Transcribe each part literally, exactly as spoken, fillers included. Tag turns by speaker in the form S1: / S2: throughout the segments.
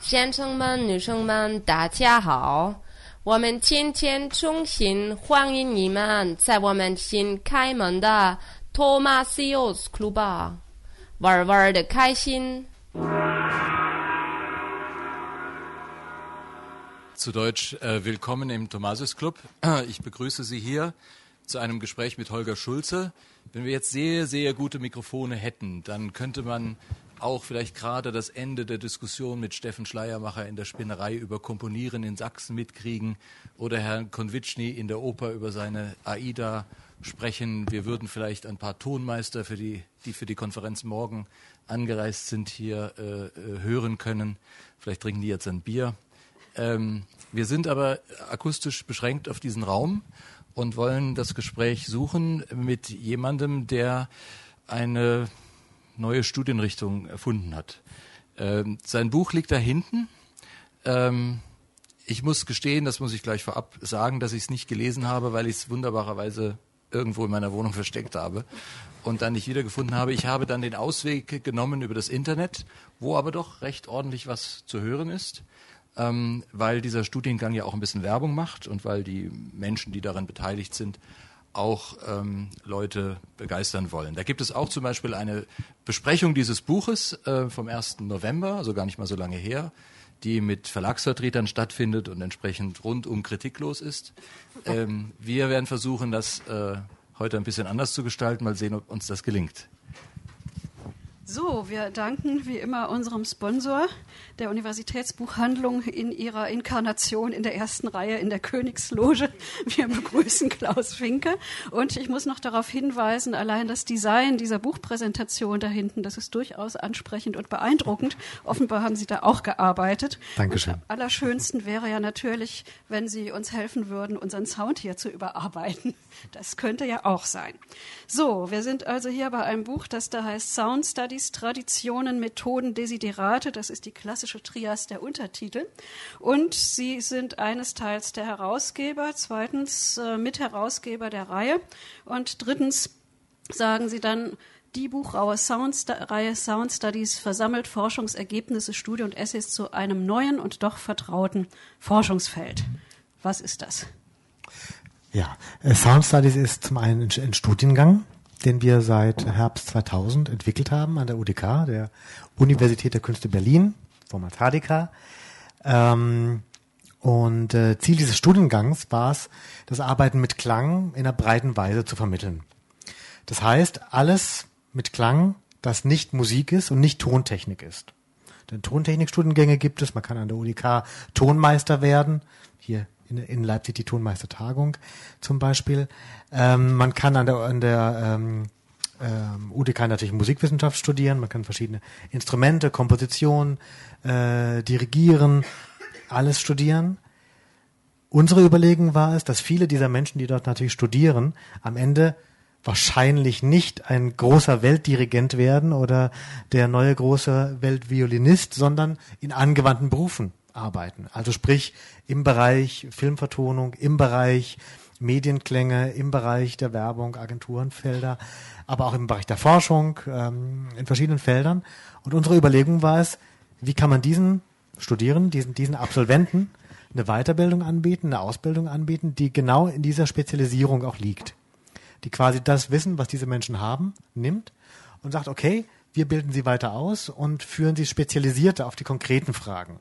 S1: 先生们、女生们，大家好！我们今天衷心欢迎你们在我们新开门的 Thomasius Club 玩玩的开心。
S2: Zu Deutsch, äh, willkommen im Thomasius Club. Ich begrüße Sie hier zu einem Gespräch mit Holger Schulze. Wenn wir jetzt sehr, sehr gute Mikrofone hätten, dann könnte man auch vielleicht gerade das Ende der Diskussion mit Steffen Schleiermacher in der Spinnerei über Komponieren in Sachsen mitkriegen oder Herrn Konvitschny in der Oper über seine Aida sprechen. Wir würden vielleicht ein paar Tonmeister, für die, die für die Konferenz morgen angereist sind, hier äh, hören können. Vielleicht trinken die jetzt ein Bier. Ähm, wir sind aber akustisch beschränkt auf diesen Raum und wollen das Gespräch suchen mit jemandem, der eine neue Studienrichtung erfunden hat. Ähm, sein Buch liegt da hinten. Ähm, ich muss gestehen, das muss ich gleich vorab sagen, dass ich es nicht gelesen habe, weil ich es wunderbarerweise irgendwo in meiner Wohnung versteckt habe und dann nicht wiedergefunden habe. Ich habe dann den Ausweg genommen über das Internet, wo aber doch recht ordentlich was zu hören ist. Ähm, weil dieser Studiengang ja auch ein bisschen Werbung macht und weil die Menschen, die daran beteiligt sind, auch ähm, Leute begeistern wollen. Da gibt es auch zum Beispiel eine Besprechung dieses Buches äh, vom ersten November, also gar nicht mal so lange her, die mit Verlagsvertretern stattfindet und entsprechend rundum kritiklos ist. Ähm, wir werden versuchen, das äh, heute ein bisschen anders zu gestalten, mal sehen, ob uns das gelingt.
S3: So, wir danken wie immer unserem Sponsor, der Universitätsbuchhandlung in ihrer Inkarnation in der ersten Reihe in der Königsloge. Wir begrüßen Klaus Finke. Und ich muss noch darauf hinweisen, allein das Design dieser Buchpräsentation da hinten, das ist durchaus ansprechend und beeindruckend. Offenbar haben Sie da auch gearbeitet.
S4: Dankeschön.
S3: Und am allerschönsten wäre ja natürlich, wenn Sie uns helfen würden, unseren Sound hier zu überarbeiten. Das könnte ja auch sein. So, wir sind also hier bei einem Buch, das da heißt Sound Studies, Traditionen, Methoden, Desiderate. Das ist die klassische Trias der Untertitel. Und Sie sind eines Teils der Herausgeber, zweitens äh, Mitherausgeber der Reihe und drittens sagen Sie dann, die Buchreihe Sound, Reihe Sound Studies versammelt Forschungsergebnisse, Studien und Essays zu einem neuen und doch vertrauten Forschungsfeld. Was ist das?
S4: Ja, Sound Studies ist zum einen ein Studiengang, den wir seit Herbst zweitausend entwickelt haben an der U D K, der Universität der Künste Berlin, vormals H D K. Ähm, und äh, Ziel dieses Studiengangs war es, das Arbeiten mit Klang in einer breiten Weise zu vermitteln. Das heißt, alles mit Klang, das nicht Musik ist und nicht Tontechnik ist. Denn Tontechnikstudiengänge gibt es, man kann an der U D K Tonmeister werden, hier in, in Leipzig die Tonmeistertagung zum Beispiel. Ähm, man kann an der, an der ähm, ähm, U D K natürlich Musikwissenschaft studieren, man kann verschiedene Instrumente, Komposition, äh, Dirigieren, alles studieren. Unsere Überlegung war es, dass viele dieser Menschen, die dort natürlich studieren, am Ende wahrscheinlich nicht ein großer Weltdirigent werden oder der neue große Weltviolinist, sondern in angewandten Berufen arbeiten. Also sprich im Bereich Filmvertonung, im Bereich Medienklänge, im Bereich der Werbung, Agenturenfelder, aber auch im Bereich der Forschung, ähm, in verschiedenen Feldern. Und unsere Überlegung war es, wie kann man diesen Studierenden, diesen, diesen Absolventen eine Weiterbildung anbieten, eine Ausbildung anbieten, die genau in dieser Spezialisierung auch liegt. Die quasi das Wissen, was diese Menschen haben, nimmt und sagt, okay, wir bilden sie weiter aus und führen sie spezialisierte auf die konkreten Fragen.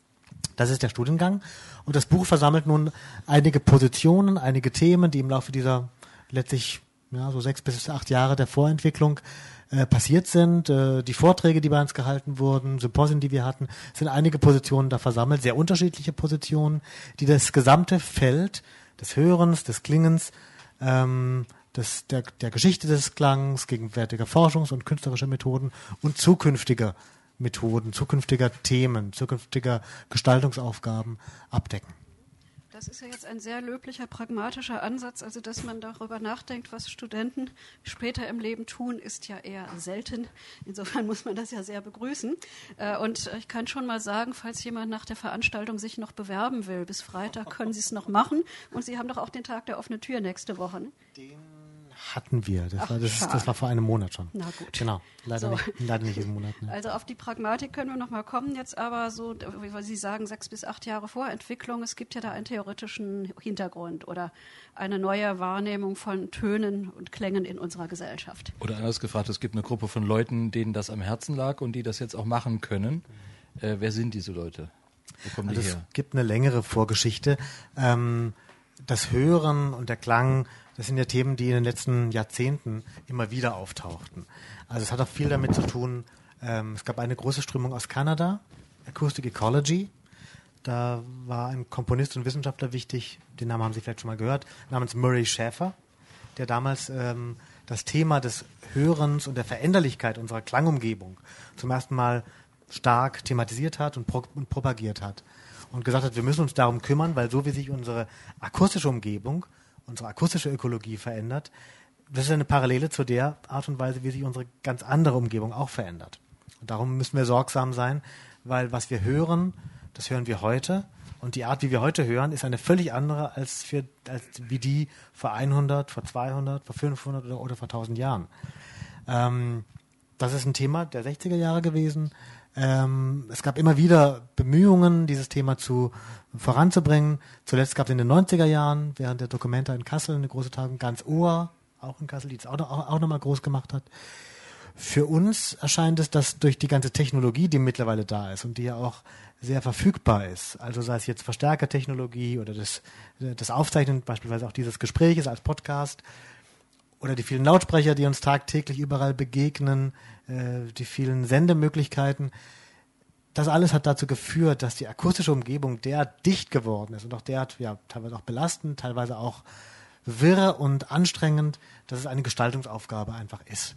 S4: Das ist der Studiengang. Und das Buch versammelt nun einige Positionen, einige Themen, die im Laufe dieser letztlich ja, so sechs bis acht Jahre der Vorentwicklung äh, passiert sind. Äh, die Vorträge, die bei uns gehalten wurden, Symposien, die wir hatten, sind einige Positionen da versammelt, sehr unterschiedliche Positionen, die das gesamte Feld des Hörens, des Klingens, ähm, des, der, der Geschichte des Klangs, gegenwärtiger Forschungs- und künstlerischer Methoden und zukünftiger Methoden, zukünftiger Themen, zukünftiger Gestaltungsaufgaben abdecken.
S3: Das ist ja jetzt ein sehr löblicher, pragmatischer Ansatz, also dass man darüber nachdenkt, was Studenten später im Leben tun, ist ja eher selten. Insofern muss man das ja sehr begrüßen. Und ich kann schon mal sagen, falls jemand nach der Veranstaltung sich noch bewerben will, bis Freitag können Sie es noch machen. Und Sie haben doch auch den Tag der offenen Tür nächste Woche, ne?
S4: Den Hatten wir. Das,
S3: Ach,
S4: war, das, das war vor einem Monat schon.
S3: Na gut.
S4: Genau. Leider,
S3: So.
S4: nicht, leider nicht diesen Monat. Ne.
S3: Also auf die Pragmatik können wir noch mal kommen. Jetzt aber so, wie Sie sagen, sechs bis acht Jahre vor Entwicklung. Es gibt ja da einen theoretischen Hintergrund oder eine neue Wahrnehmung von Tönen und Klängen in unserer Gesellschaft.
S2: Oder anders gefragt, es gibt eine Gruppe von Leuten, denen das am Herzen lag und die das jetzt auch machen können. Äh, wer sind diese Leute? Wo kommen
S4: Also
S2: die
S4: es
S2: her?
S4: gibt eine längere Vorgeschichte. Ähm, das Hören und der Klang, das sind ja Themen, die in den letzten Jahrzehnten immer wieder auftauchten. Also es hat auch viel damit zu tun, ähm, es gab eine große Strömung aus Kanada, Acoustic Ecology. Da war ein Komponist und Wissenschaftler wichtig, den Namen haben Sie vielleicht schon mal gehört, namens Murray Schafer, der damals ähm, das Thema des Hörens und der Veränderlichkeit unserer Klangumgebung zum ersten Mal stark thematisiert hat und, pro- und propagiert hat. Und gesagt hat, wir müssen uns darum kümmern, weil so wie sich unsere akustische Umgebung, unsere akustische Ökologie verändert, das ist eine Parallele zu der Art und Weise, wie sich unsere ganz andere Umgebung auch verändert. Und darum müssen wir sorgsam sein, weil was wir hören, das hören wir heute. Und die Art, wie wir heute hören, ist eine völlig andere als, für, als wie die vor hundert, vor zweihundert, vor fünfhundert oder, oder vor tausend Jahren. Ähm, das ist ein Thema der sechziger Jahre gewesen. Ähm, es gab immer wieder Bemühungen, dieses Thema zu voranzubringen. Zuletzt gab es in den neunziger Jahren während der Documenta in Kassel eine große Tagung, ganz Ohr, auch in Kassel, die es auch, auch, auch nochmal groß gemacht hat. Für uns erscheint es, dass durch die ganze Technologie, die mittlerweile da ist und die ja auch sehr verfügbar ist, also sei es jetzt Verstärkertechnologie oder das, das Aufzeichnen beispielsweise auch dieses Gespräches als Podcast oder die vielen Lautsprecher, die uns tagtäglich überall begegnen, äh, die vielen Sendemöglichkeiten, das alles hat dazu geführt, dass die akustische Umgebung derart dicht geworden ist und auch derart, ja, teilweise auch belastend, teilweise auch wirr und anstrengend, dass es eine Gestaltungsaufgabe einfach ist.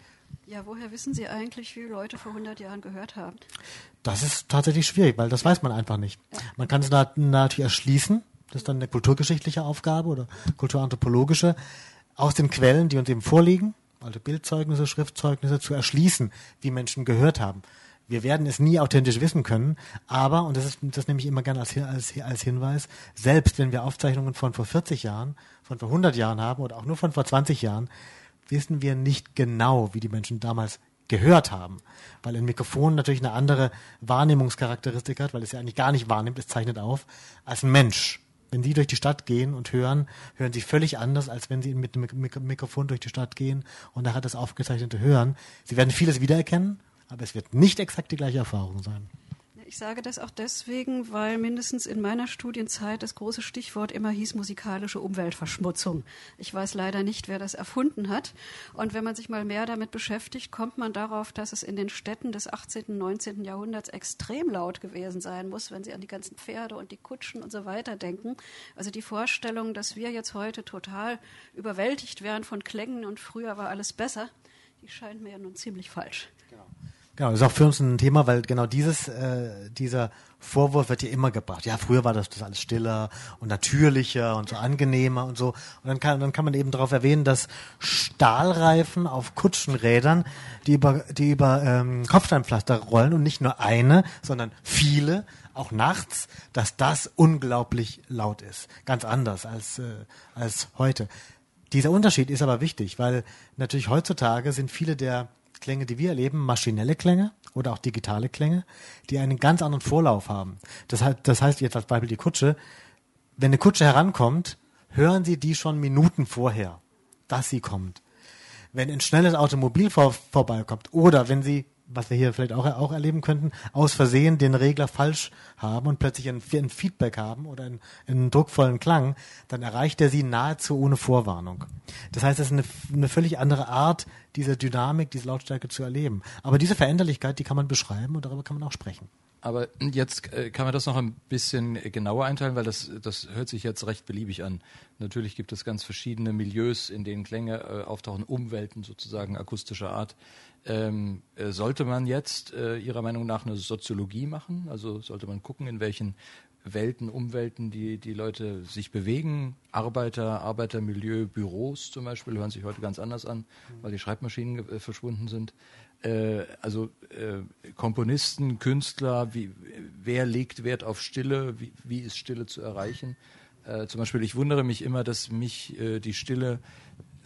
S3: Ja, woher wissen Sie eigentlich, wie Leute vor hundert Jahren gehört haben?
S4: Das ist tatsächlich schwierig, weil das weiß man einfach nicht. Man kann es na- natürlich erschließen, das ist dann eine kulturgeschichtliche Aufgabe oder kulturanthropologische, aus den Quellen, die uns eben vorliegen, also Bildzeugnisse, Schriftzeugnisse, zu erschließen, wie Menschen gehört haben. Wir werden es nie authentisch wissen können, aber, und das ist, das nehme ich immer gerne als, als, als Hinweis, selbst wenn wir Aufzeichnungen von vor vierzig Jahren, von vor hundert Jahren haben oder auch nur von vor zwanzig Jahren, wissen wir nicht genau, wie die Menschen damals gehört haben, weil ein Mikrofon natürlich eine andere Wahrnehmungscharakteristik hat, weil es ja eigentlich gar nicht wahrnimmt, es zeichnet auf, als ein Mensch. Wenn Sie durch die Stadt gehen und hören, hören Sie völlig anders, als wenn Sie mit dem Mik- Mikrofon durch die Stadt gehen und nachher das aufgezeichnete hören. Sie werden vieles wiedererkennen, aber es wird nicht exakt die gleiche Erfahrung sein.
S3: Ich sage das auch deswegen, weil mindestens in meiner Studienzeit das große Stichwort immer hieß musikalische Umweltverschmutzung. Ich weiß leider nicht, wer das erfunden hat. Und wenn man sich mal mehr damit beschäftigt, kommt man darauf, dass es in den Städten des achtzehnten, neunzehnten Jahrhunderts extrem laut gewesen sein muss, wenn Sie an die ganzen Pferde und die Kutschen und so weiter denken. Also die Vorstellung, dass wir jetzt heute total überwältigt werden von Klängen und früher war alles besser, die scheint mir ja nun ziemlich falsch.
S4: Genau, das ist auch für uns ein Thema, weil genau dieses, äh, dieser Vorwurf wird ja immer gebracht. Ja, früher war das, das alles stiller und natürlicher und so angenehmer und so. Und dann kann, dann kann man eben darauf erwähnen, dass Stahlreifen auf Kutschenrädern, die über, die über ähm, Kopfsteinpflaster rollen und nicht nur eine, sondern viele, auch nachts, dass das unglaublich laut ist. Ganz anders als, äh, als heute. Dieser Unterschied ist aber wichtig, weil natürlich heutzutage sind viele der Klänge, die wir erleben, maschinelle Klänge oder auch digitale Klänge, die einen ganz anderen Vorlauf haben. Das heißt, das heißt jetzt als Beispiel die Kutsche, wenn eine Kutsche herankommt, hören Sie die schon Minuten vorher, dass sie kommt. Wenn ein schnelles Automobil vor, vorbeikommt oder wenn Sie, was wir hier vielleicht auch, auch erleben könnten, aus Versehen den Regler falsch haben und plötzlich ein, ein Feedback haben oder einen, einen druckvollen Klang, dann erreicht er Sie nahezu ohne Vorwarnung. Das heißt, es ist eine, eine völlig andere Art, diese Dynamik, diese Lautstärke zu erleben. Aber diese Veränderlichkeit, die kann man beschreiben und darüber kann man auch sprechen.
S2: Aber jetzt äh, kann man das noch ein bisschen genauer einteilen, weil das, das hört sich jetzt recht beliebig an. Natürlich gibt es ganz verschiedene Milieus, in denen Klänge äh, auftauchen, Umwelten sozusagen akustischer Art. Ähm, äh, sollte man jetzt äh, Ihrer Meinung nach eine Soziologie machen? Also sollte man gucken, in welchen Welten, Umwelten die, die Leute sich bewegen? Arbeiter, Arbeitermilieu, Büros zum Beispiel hören sich heute ganz anders an, weil die Schreibmaschinen äh, verschwunden sind. Äh, also äh, Komponisten, Künstler, wie, wer legt Wert auf Stille, wie, wie ist Stille zu erreichen? Äh, zum Beispiel, ich wundere mich immer, dass mich äh, die Stille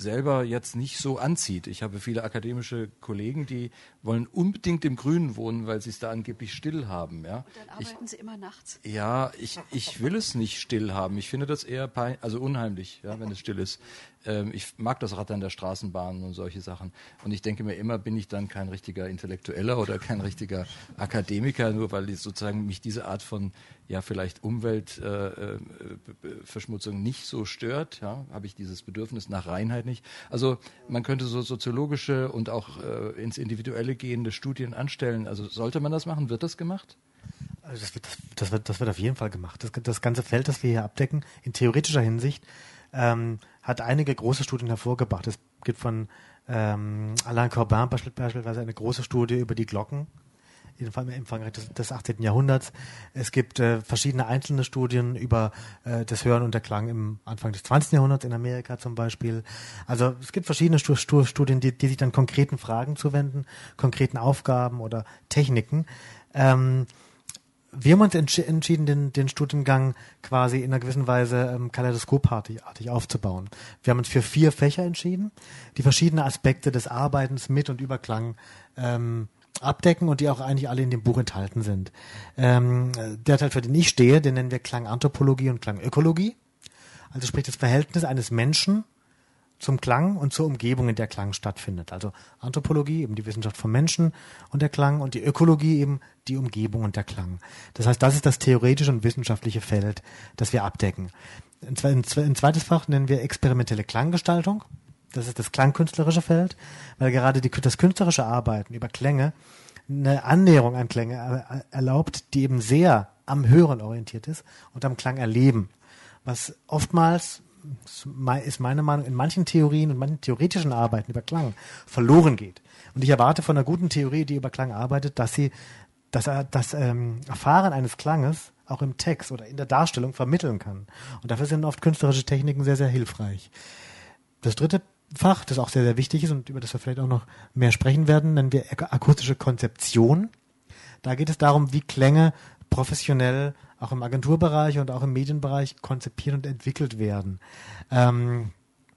S2: selber jetzt nicht so anzieht. Ich habe viele akademische Kollegen, die wollen unbedingt im Grünen wohnen, weil sie es da angeblich still haben. Ja?
S3: Und dann arbeiten ich, sie immer nachts.
S2: Ja, ich, ich will es nicht still haben. Ich finde das eher pein, also unheimlich, ja, wenn es still ist. Ähm, ich mag das Rattern der Straßenbahnen und solche Sachen. Und ich denke mir immer, bin ich dann kein richtiger Intellektueller oder kein richtiger Akademiker, nur weil ich sozusagen mich diese Art von, ja, vielleicht Umweltverschmutzung äh, nicht so stört. Ja, habe ich dieses Bedürfnis nach Reinheit nicht. Also man könnte so soziologische und auch äh, ins Individuelle gehende Studien anstellen. Also sollte man das machen? Wird das gemacht?
S4: Also das wird, das, das wird, das wird auf jeden Fall gemacht. Das, das ganze Feld, das wir hier abdecken, in theoretischer Hinsicht, ähm, hat einige große Studien hervorgebracht. Es gibt von ähm, Alain Corbin beispielsweise eine große Studie über die Glocken, im Frankreich des, des achtzehnten Jahrhunderts. Es gibt äh, verschiedene einzelne Studien über äh, das Hören und der Klang im Anfang des zwanzigsten Jahrhunderts in Amerika zum Beispiel. Also es gibt verschiedene Stu- Stu- Studien, die, die sich dann konkreten Fragen zuwenden, konkreten Aufgaben oder Techniken. Ähm, Wir haben uns entsch- entschieden, den, den Studiengang quasi in einer gewissen Weise ähm, kaleidoskopartig aufzubauen. Wir haben uns für vier Fächer entschieden, die verschiedene Aspekte des Arbeitens mit und über Klang ähm, abdecken und die auch eigentlich alle in dem Buch enthalten sind. Ähm, der Teil, für den ich stehe, den nennen wir Klanganthropologie und Klangökologie. Also sprich das Verhältnis eines Menschen zum Klang und zur Umgebung, in der Klang stattfindet. Also Anthropologie, eben die Wissenschaft vom Menschen und der Klang, und die Ökologie eben die Umgebung und der Klang. Das heißt, das ist das theoretische und wissenschaftliche Feld, das wir abdecken. Ein zweites Fach nennen wir experimentelle Klanggestaltung. Das ist das klangkünstlerische Feld, weil gerade die, das künstlerische Arbeiten über Klänge eine Annäherung an Klänge erlaubt, die eben sehr am Hören orientiert ist und am Klang erleben. Was oftmals, ist meine Meinung, in manchen Theorien und manchen theoretischen Arbeiten über Klang verloren geht. Und ich erwarte von einer guten Theorie, die über Klang arbeitet, dass sie das, das ähm, Erfahren eines Klanges auch im Text oder in der Darstellung vermitteln kann. Und dafür sind oft künstlerische Techniken sehr, sehr hilfreich. Das dritte Fach, das auch sehr, sehr wichtig ist und über das wir vielleicht auch noch mehr sprechen werden, nennen wir akustische Konzeption. Da geht es darum, wie Klänge professionell auch im Agenturbereich und auch im Medienbereich konzipiert und entwickelt werden. Ähm,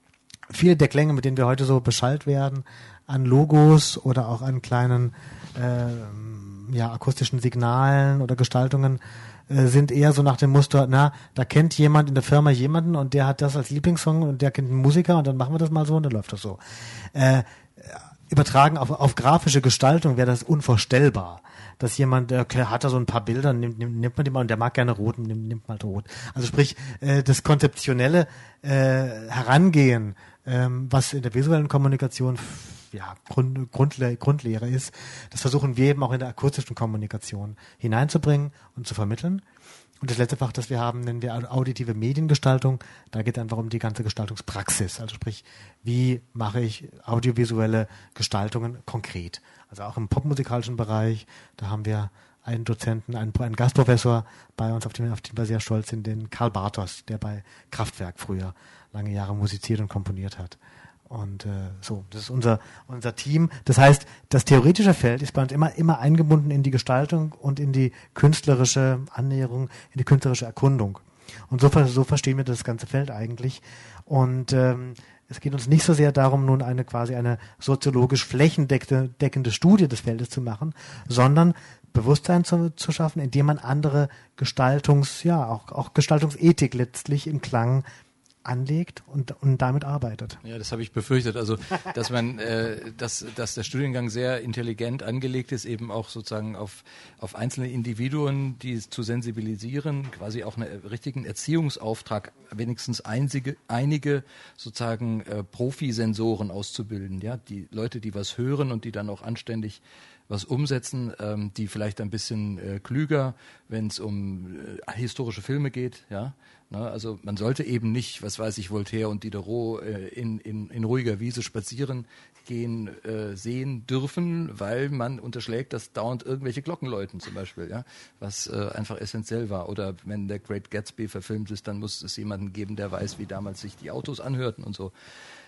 S4: viele der Klänge, mit denen wir heute so beschallt werden, an Logos oder auch an kleinen äh, ja, akustischen Signalen oder Gestaltungen, äh, sind eher so nach dem Muster, na, da kennt jemand in der Firma jemanden und der hat das als Lieblingssong und der kennt einen Musiker und dann machen wir das mal so und dann läuft das so. Äh, übertragen auf, auf grafische Gestaltung wäre das unvorstellbar. Dass jemand, der hat da so ein paar Bilder, nimmt, nimmt, nimmt man die mal, und der mag gerne rot, nimmt, nimmt mal rot. Also sprich, äh, das konzeptionelle äh, Herangehen, ähm, was in der visuellen Kommunikation f- ja, Grund, Grundle- Grundlehre ist, das versuchen wir eben auch in der akustischen Kommunikation hineinzubringen und zu vermitteln. Und das letzte Fach, das wir haben, nennen wir auditive Mediengestaltung. Da geht es einfach um die ganze Gestaltungspraxis. Also sprich, wie mache ich audiovisuelle Gestaltungen konkret? Also auch im popmusikalischen Bereich, da haben wir einen Dozenten, einen, einen Gastprofessor bei uns, auf den, auf den wir sehr stolz sind, den Karl Bartos, der bei Kraftwerk früher lange Jahre musiziert und komponiert hat. Und äh, so, das ist unser unser Team. Das heißt, das theoretische Feld ist bei uns immer immer eingebunden in die Gestaltung und in die künstlerische Annäherung, in die künstlerische Erkundung. Und so, so verstehen wir das ganze Feld eigentlich. Und ähm, es geht uns nicht so sehr darum, nun eine quasi eine soziologisch flächendeckende Studie des Feldes zu machen, sondern Bewusstsein zu, zu schaffen, indem man andere Gestaltungs, ja auch auch Gestaltungsethik letztlich im Klang anlegt und, und damit arbeitet.
S2: Ja, das habe ich befürchtet. Also, dass man, äh, dass, dass der Studiengang sehr intelligent angelegt ist, eben auch sozusagen auf, auf einzelne Individuen, die zu sensibilisieren, quasi auch einen richtigen Erziehungsauftrag, wenigstens einzige, einige sozusagen äh, Profisensoren auszubilden. Ja, die Leute, die was hören und die dann auch anständig was umsetzen, ähm, die vielleicht ein bisschen äh, klüger, wenn es um äh, historische Filme geht, ja. Na, also man sollte eben nicht, was weiß ich, Voltaire und Diderot äh, in, in, in ruhiger Wiese spazieren gehen äh, sehen dürfen, weil man unterschlägt, dass dauernd irgendwelche Glocken läuten zum Beispiel, ja, was äh, einfach essentiell war. Oder wenn der Great Gatsby verfilmt ist, dann muss es jemanden geben, der weiß, wie damals sich die Autos anhörten und so.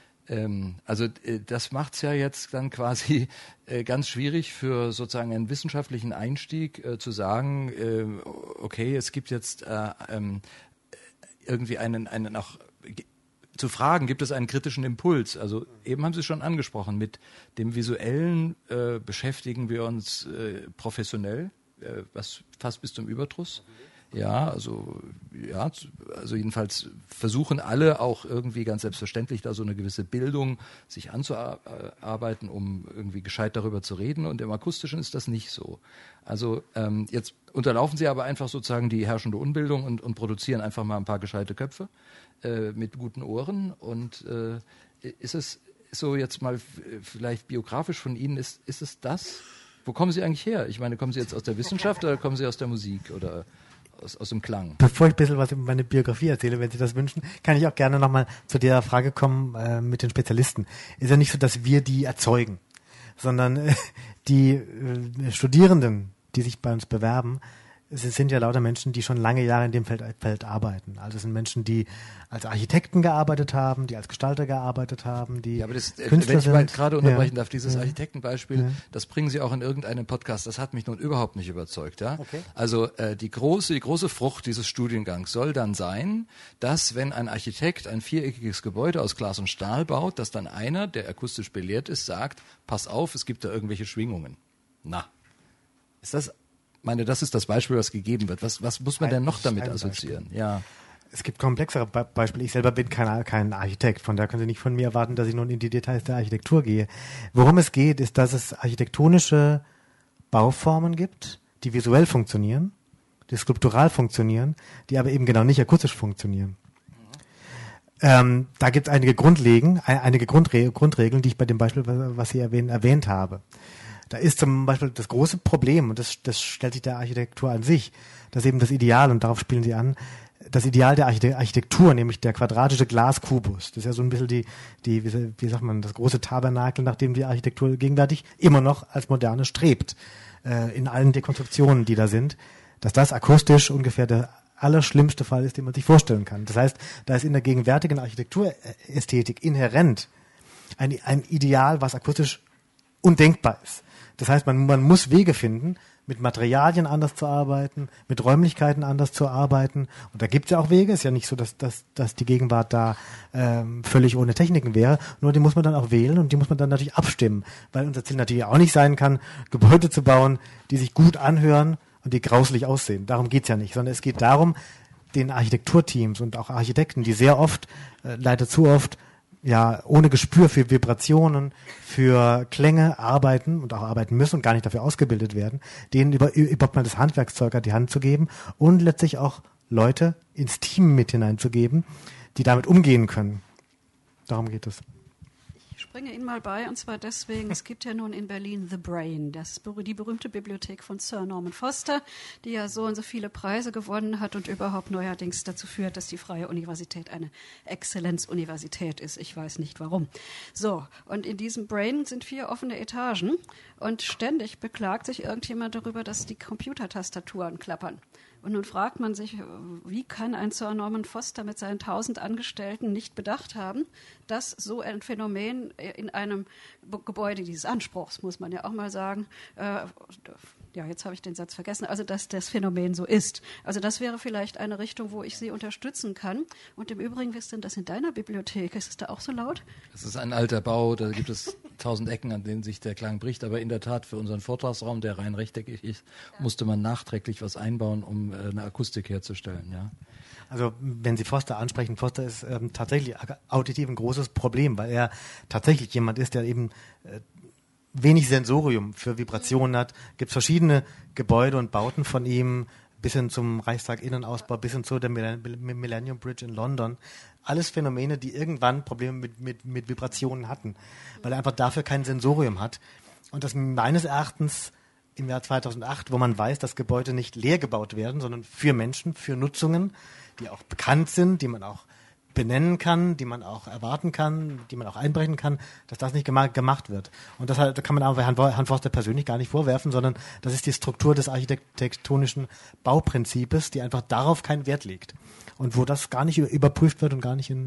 S2: Ähm, also äh, das macht's ja jetzt dann quasi äh, ganz schwierig für sozusagen einen wissenschaftlichen Einstieg äh, zu sagen, äh, okay, es gibt jetzt äh, ähm, irgendwie einen, einen auch zu fragen, gibt es einen kritischen Impuls? Also eben haben Sie schon angesprochen, mit dem Visuellen äh, beschäftigen wir uns äh, professionell, äh, was fast bis zum Überdruss. Ja, also ja, also jedenfalls versuchen alle auch irgendwie ganz selbstverständlich da so eine gewisse Bildung sich anzuarbeiten, um irgendwie gescheit darüber zu reden. Und im Akustischen ist das nicht so. Also ähm, jetzt unterlaufen Sie aber einfach sozusagen die herrschende Unbildung und, und produzieren einfach mal ein paar gescheite Köpfe äh, mit guten Ohren. Und äh, ist es so jetzt mal vielleicht biografisch von Ihnen, ist, ist es das? Wo kommen Sie eigentlich her? Ich meine, kommen Sie jetzt aus der Wissenschaft oder kommen Sie aus der Musik oder Aus, aus dem Klang.
S4: Bevor ich ein bisschen was über meine Biografie erzähle, wenn Sie das wünschen, kann ich auch gerne nochmal zu der Frage kommen äh, mit den Spezialisten. Ist ja nicht so, dass wir die erzeugen, sondern äh, die äh, Studierenden, die sich bei uns bewerben, es sind ja lauter Menschen, die schon lange Jahre in dem Feld, Feld arbeiten. Also es sind Menschen, die als Architekten gearbeitet haben, die als Gestalter gearbeitet haben, die
S2: ja, aber das,
S4: Künstler
S2: wenn ich mal
S4: sind.
S2: gerade unterbrechen
S4: Ja.
S2: darf, dieses
S4: Ja.
S2: Architektenbeispiel,
S4: Ja.
S2: das bringen Sie auch in irgendeinem Podcast. Das hat mich nun überhaupt nicht überzeugt. Ja?
S4: Okay.
S2: Also äh, die große, die große Frucht dieses Studiengangs soll dann sein, dass wenn ein Architekt ein viereckiges Gebäude aus Glas und Stahl baut, dass dann einer, der akustisch belehrt ist, sagt, pass auf, es gibt da irgendwelche Schwingungen. Na, ist das... Ich meine, das ist das Beispiel, was gegeben wird. Was, was muss man
S4: Ein-
S2: denn noch damit
S4: ein
S2: assoziieren? Ja.
S4: Es gibt komplexere Be- Beispiele. Ich selber bin kein, kein Architekt, von daher können Sie nicht von mir erwarten, dass ich nun in die Details der Architektur gehe. Worum es geht, ist, dass es architektonische Bauformen gibt, die visuell funktionieren, die skulptural funktionieren, die aber eben genau nicht akustisch funktionieren. Ähm, da gibt es einige Grundregeln, einige Grundre- Grundregeln, die ich bei dem Beispiel, was Sie erwähnen, erwähnt habe. Da ist zum Beispiel das große Problem, und das, das stellt sich der Architektur an sich, dass eben das Ideal, und darauf spielen Sie an, das Ideal der Architektur, nämlich der quadratische Glaskubus, das ist ja so ein bisschen die, die wie, wie sagt man, das große Tabernakel, nach dem die Architektur gegenwärtig immer noch als Moderne strebt, äh, in allen Dekonstruktionen, die da sind, dass das akustisch ungefähr der allerschlimmste Fall ist, den man sich vorstellen kann. Das heißt, da ist in der gegenwärtigen Architekturästhetik inhärent ein, ein Ideal, was akustisch undenkbar ist. Das heißt, man, man muss Wege finden, mit Materialien anders zu arbeiten, mit Räumlichkeiten anders zu arbeiten. Und da gibt es ja auch Wege. Ist ja nicht so, dass, dass, dass die Gegenwart da ähm, völlig ohne Techniken wäre. Nur die muss man dann auch wählen und die muss man dann natürlich abstimmen. Weil unser Ziel natürlich auch nicht sein kann, Gebäude zu bauen, die sich gut anhören und die grauslich aussehen. Darum geht's ja nicht. Sondern es geht darum, den Architekturteams und auch Architekten, die sehr oft, äh, leider zu oft, ja, ohne Gespür für Vibrationen, für Klänge arbeiten und auch arbeiten müssen und gar nicht dafür ausgebildet werden, denen über, überhaupt mal das Handwerkszeug an die Hand zu geben und letztlich auch Leute ins Team mit hineinzugeben, die damit umgehen können. Darum geht es.
S3: Ich springe Ihnen mal bei, und zwar deswegen, es gibt ja nun in Berlin The Brain, das ist die berühmte Bibliothek von Sir Norman Foster, die ja so und so viele Preise gewonnen hat und überhaupt neuerdings dazu führt, dass die Freie Universität eine Exzellenzuniversität ist. Ich weiß nicht warum. So, und in diesem Brain sind vier offene Etagen und ständig beklagt sich irgendjemand darüber, dass die Computertastaturen klappern. Und nun fragt man sich, wie kann ein Sir Norman Foster mit seinen tausend Angestellten nicht bedacht haben, dass so ein Phänomen in einem Gebäude dieses Anspruchs, muss man ja auch mal sagen, äh, ja, jetzt habe ich den Satz vergessen, also dass das Phänomen so ist. Also das wäre vielleicht eine Richtung, wo ich Sie unterstützen kann. Und im Übrigen, wie ist denn das in deiner Bibliothek? Ist es da auch so laut?
S2: Das ist ein alter Bau, da gibt es tausend Ecken, an denen sich der Klang bricht. Aber in der Tat, für unseren Vortragsraum, der rein rechteckig ist, musste man nachträglich was einbauen, um äh, eine Akustik herzustellen. Ja.
S4: Also wenn Sie Foster ansprechen, Foster ist ähm, tatsächlich auditiv ein großes Problem, weil er tatsächlich jemand ist, der eben äh, wenig Sensorium für Vibrationen hat. Es gibt verschiedene Gebäude und Bauten von ihm, bis hin zum Reichstag-Innenausbau, bis hin zu der Millennium Bridge in London. Alles Phänomene, die irgendwann Probleme mit, mit, mit Vibrationen hatten, weil er einfach dafür kein Sensorium hat. Und das meines Erachtens im Jahr zweitausendacht, wo man weiß, dass Gebäude nicht leer gebaut werden, sondern für Menschen, für Nutzungen, die auch bekannt sind, die man auch benennen kann, die man auch erwarten kann, die man auch einbrechen kann, dass das nicht gema- gemacht wird. Und das halt, da kann man aber Herrn, Herrn Forster persönlich gar nicht vorwerfen, sondern das ist die Struktur des architektonischen Bauprinzips, die einfach darauf keinen Wert legt. Und wo das gar nicht überprüft wird und gar nicht in,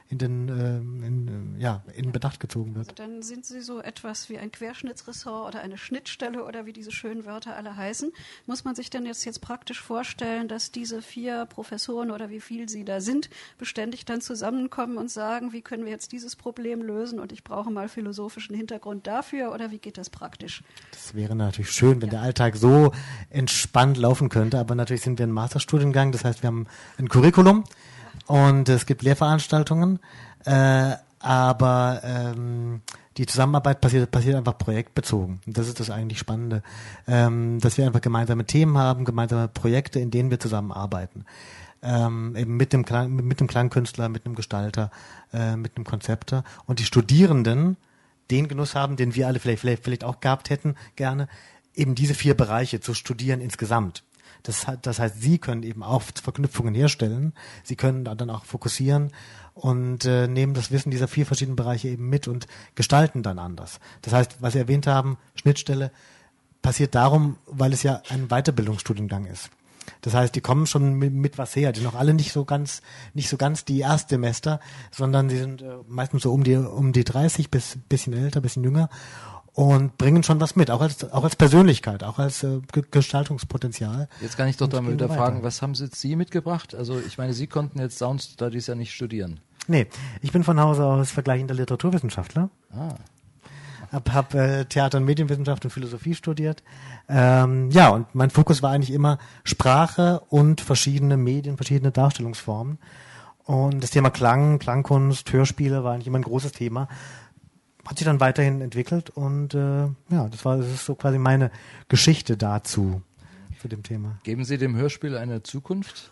S4: in den ähm, in, ja, in Bedacht gezogen wird.
S3: Also dann sind Sie so etwas wie ein Querschnittsressort oder eine Schnittstelle oder wie diese schönen Wörter alle heißen. Muss man sich denn jetzt, jetzt praktisch vorstellen, dass diese vier Professoren oder wie viel Sie da sind, beständig dann zusammenkommen und sagen, wie können wir jetzt dieses Problem lösen und ich brauche mal philosophischen Hintergrund dafür oder wie geht das praktisch?
S4: Das wäre natürlich schön, wenn ja. der Alltag so entspannt laufen könnte, aber natürlich sind wir ein Masterstudiengang, das heißt, wir haben ein Curriculum und es gibt Lehrveranstaltungen, äh, aber ähm, die Zusammenarbeit passiert, passiert einfach projektbezogen. Und das ist das eigentlich Spannende, ähm, dass wir einfach gemeinsame Themen haben, gemeinsame Projekte, in denen wir zusammenarbeiten. Ähm, eben mit dem Klang, mit dem Klangkünstler, mit einem Gestalter, äh, mit einem Konzepter und die Studierenden den Genuss haben, den wir alle vielleicht, vielleicht, vielleicht auch gehabt hätten, gerne, eben diese vier Bereiche zu studieren insgesamt. Das, das heißt, Sie können eben auch Verknüpfungen herstellen, Sie können dann auch fokussieren und äh, nehmen das Wissen dieser vier verschiedenen Bereiche eben mit und gestalten dann anders. Das heißt, was Sie erwähnt haben, Schnittstelle, passiert darum, weil es ja ein Weiterbildungsstudiengang ist. Das heißt, die kommen schon mit, mit was her. Die sind noch alle nicht so ganz, nicht so ganz die Erstsemester, sondern sie sind äh, meistens so um die, um die dreißig bis bisschen älter, bisschen jünger und bringen schon was mit, auch als, auch als Persönlichkeit, auch als äh, Gestaltungspotenzial.
S2: Jetzt kann ich doch da mal wieder
S4: weiter.
S2: fragen, was haben Sie, Sie mitgebracht? Also ich meine, Sie konnten jetzt Sound Studies ja nicht studieren.
S4: Nee, ich bin von Hause aus vergleichender Literaturwissenschaftler.
S2: Ah.
S4: Hab, hab äh, Theater- und Medienwissenschaft und Philosophie studiert. Ähm, ja, und mein Fokus war eigentlich immer Sprache und verschiedene Medien, verschiedene Darstellungsformen. Und das Thema Klang, Klangkunst, Hörspiele war eigentlich immer ein großes Thema. Hat sich dann weiterhin entwickelt und äh, ja, das war das ist so quasi meine Geschichte dazu, zu dem Thema.
S2: Geben Sie dem Hörspiel eine Zukunft?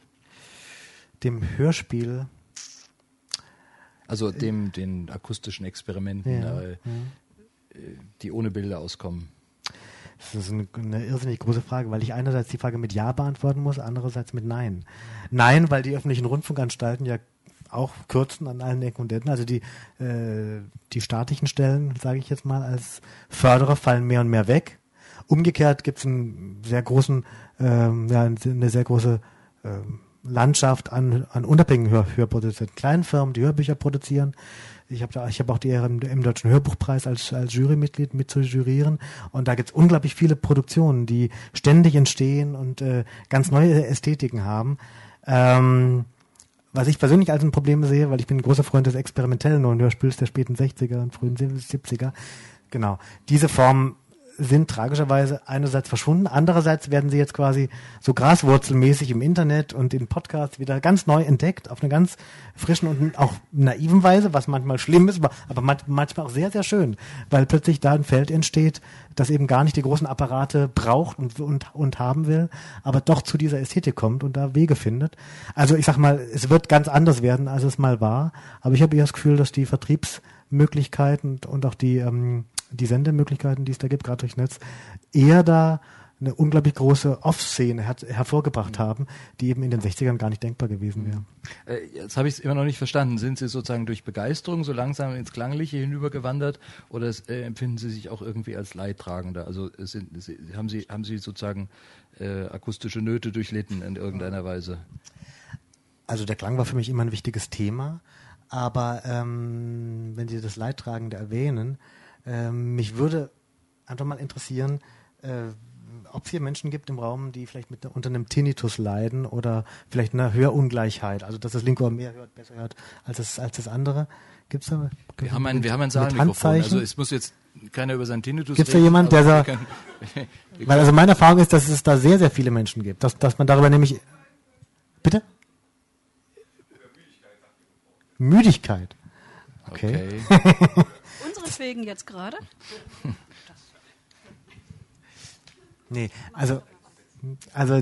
S4: Dem Hörspiel?
S2: Also dem, den akustischen Experimenten,
S4: Ja,
S2: äh,
S4: ja.
S2: die ohne Bilder auskommen.
S4: Das ist eine, eine irrsinnig große Frage, weil ich einerseits die Frage mit Ja beantworten muss, andererseits mit Nein. Nein, weil die öffentlichen Rundfunkanstalten ja auch kürzen an allen Ecken und Enden. Also die, äh, die staatlichen Stellen, sage ich jetzt mal, als Förderer fallen mehr und mehr weg. Umgekehrt gibt es einen sehr großen, ähm, ja, eine sehr große ähm, Landschaft an, an unabhängigen Hör, Hörproduzenten, kleinen Firmen, die Hörbücher produzieren. Ich habe da, ich habe auch die Ehre, im, im Deutschen Hörbuchpreis als, als Jurymitglied mit zu jurieren. Und da gibt es unglaublich viele Produktionen, die ständig entstehen und äh, ganz neue Ästhetiken haben. Ähm, was ich persönlich als ein Problem sehe, weil ich bin ein großer Freund des experimentellen neuen Hörspiels der späten sechziger und frühen siebziger. Genau. Diese Formen sind tragischerweise einerseits verschwunden, andererseits werden sie jetzt quasi so graswurzelmäßig im Internet und in Podcasts wieder ganz neu entdeckt, auf eine ganz frischen und auch naiven Weise, was manchmal schlimm ist, aber manchmal auch sehr, sehr schön, weil plötzlich da ein Feld entsteht, das eben gar nicht die großen Apparate braucht und, und, und haben will, aber doch zu dieser Ästhetik kommt und da Wege findet. Also ich sag mal, es wird ganz anders werden, als es mal war, aber ich habe eher das Gefühl, dass die Vertriebsmöglichkeiten und, und auch die ähm, die Sendemöglichkeiten, die es da gibt, gerade durch Netz, eher da eine unglaublich große Off-Szene her- hervorgebracht haben, die eben in den sechzigern gar nicht denkbar gewesen wäre.
S2: Äh, jetzt habe ich es immer noch nicht verstanden. Sind Sie sozusagen durch Begeisterung so langsam ins Klangliche hinübergewandert oder äh, empfinden Sie sich auch irgendwie als Leidtragender? Also äh, sind, Sie, haben Sie haben Sie sozusagen äh, akustische Nöte durchlitten in irgendeiner Weise?
S4: Also der Klang war für mich immer ein wichtiges Thema, aber ähm, wenn Sie das Leidtragende erwähnen, Ähm, mich würde einfach mal interessieren, äh, ob es hier Menschen gibt im Raum, die vielleicht mit, unter einem Tinnitus leiden oder vielleicht einer Hörungleichheit, also dass das linke Ohr mehr hört, besser hört als das, als das andere. Gibt's da?
S2: Wir haben ein, wir haben ein
S4: mit
S2: Saalmikrofon,
S4: Handzeichen?
S2: also es muss jetzt keiner über seinen Tinnitus
S4: Gibt's da
S2: reden,
S4: jemand, der
S2: aber
S4: sagt,
S2: wir können- wir
S4: weil also meine Erfahrung ist, dass es da sehr, sehr viele Menschen gibt, dass, dass man darüber nämlich, bitte? Müdigkeit. Okay.
S2: Okay.
S3: Unseretwegen jetzt gerade?
S4: Nee, also, also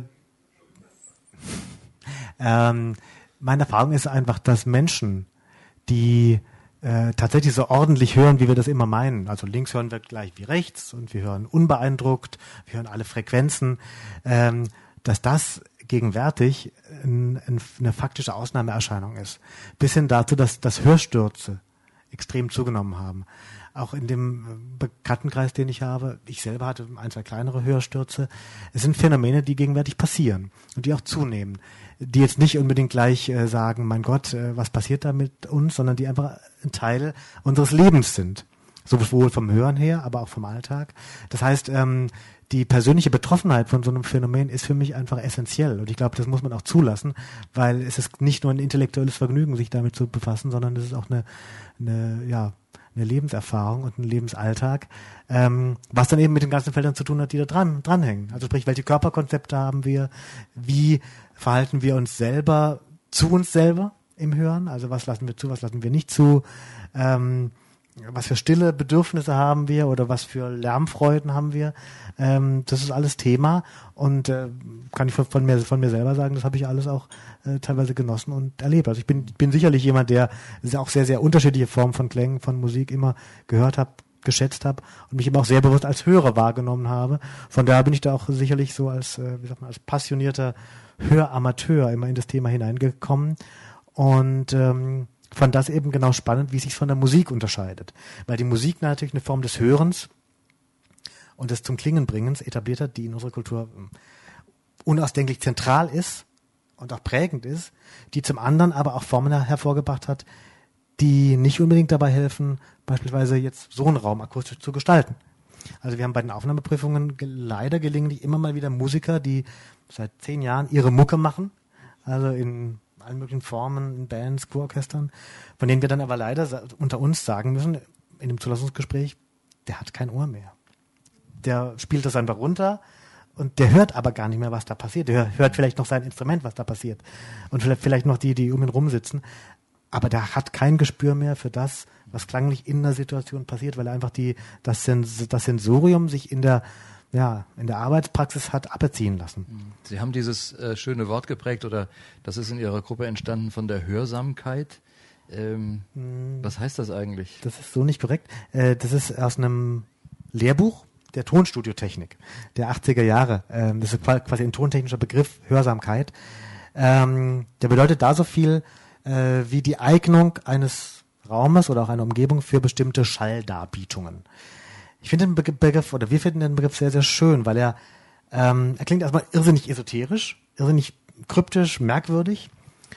S4: ähm, meine Erfahrung ist einfach, dass Menschen, die äh, tatsächlich so ordentlich hören, wie wir das immer meinen, also links hören wir gleich wie rechts und wir hören unbeeindruckt, wir hören alle Frequenzen, ähm, dass das gegenwärtig ein, ein, eine faktische Ausnahmeerscheinung ist. Bis hin dazu, dass, dass Hörstürze extrem zugenommen haben. auch in dem Bekanntenkreis, den ich habe, ich selber hatte ein, zwei kleinere Hörstürze. Es sind Phänomene, die gegenwärtig passieren und die auch zunehmen, die jetzt nicht unbedingt gleich äh, sagen, mein Gott, äh, was passiert da mit uns, sondern die einfach ein Teil unseres Lebens sind. Sowohl vom Hören her, aber auch vom Alltag. Das heißt, ähm, die persönliche Betroffenheit von so einem Phänomen ist für mich einfach essentiell. Und ich glaube, das muss man auch zulassen, weil es ist nicht nur ein intellektuelles Vergnügen, sich damit zu befassen, sondern es ist auch eine, eine, ja, eine Lebenserfahrung und ein Lebensalltag, ähm, was dann eben mit den ganzen Feldern zu tun hat, die da dran, dranhängen. Also sprich, welche Körperkonzepte haben wir, wie verhalten wir uns selber zu uns selber im Hören, also was lassen wir zu, was lassen wir nicht zu, ähm, was für stille Bedürfnisse haben wir oder was für Lärmfreuden haben wir. Ähm, das ist alles Thema und äh, kann ich von, von mir von mir selber sagen, das habe ich alles auch äh, teilweise genossen und erlebt. Also ich bin bin sicherlich jemand, der auch sehr, sehr unterschiedliche Formen von Klängen, von Musik immer gehört hat, geschätzt habe und mich eben auch sehr bewusst als Hörer wahrgenommen habe. Von daher bin ich da auch sicherlich so als, äh, wie sagt man, als passionierter Höramateur immer in das Thema hineingekommen und ähm, fand das eben genau spannend, wie es sich von der Musik unterscheidet. Weil die Musik natürlich eine Form des Hörens und des zum Klingen bringens etabliert hat, die in unserer Kultur unausdenklich zentral ist und auch prägend ist, die zum anderen aber auch Formen hervorgebracht hat, die nicht unbedingt dabei helfen, beispielsweise jetzt so einen Raum akustisch zu gestalten. Also wir haben bei den Aufnahmeprüfungen ge- leider gelegentlich immer mal wieder Musiker, die seit zehn Jahren ihre Mucke machen, also in allen möglichen Formen, in Bands, Kurorchestern, von denen wir dann aber leider sa- unter uns sagen müssen, in dem Zulassungsgespräch, der hat kein Ohr mehr. Der spielt das einfach runter und der hört aber gar nicht mehr, was da passiert. Der hört vielleicht noch sein Instrument, was da passiert. Und vielleicht, vielleicht noch die, die um ihn rum sitzen. Aber der hat kein Gespür mehr für das, was klanglich in der Situation passiert, weil er einfach die, das, Sens- das Sensorium sich in der, ja, in der Arbeitspraxis hat aberziehen lassen.
S2: Sie haben dieses äh, schöne Wort geprägt, oder das ist in Ihrer Gruppe entstanden, von der Hörsamkeit. Ähm, hm. Was heißt das eigentlich?
S4: Das ist so nicht korrekt. Äh, das ist aus einem Lehrbuch der Tonstudiotechnik der achtziger Jahre. Ähm, das ist quasi ein tontechnischer Begriff, Hörsamkeit. Ähm, der bedeutet da so viel äh, wie die Eignung eines Raumes oder auch einer Umgebung für bestimmte Schalldarbietungen. Ich finde den Begriff, oder wir finden den Begriff sehr, sehr schön, weil er, ähm, er klingt erstmal irrsinnig esoterisch, irrsinnig kryptisch, merkwürdig.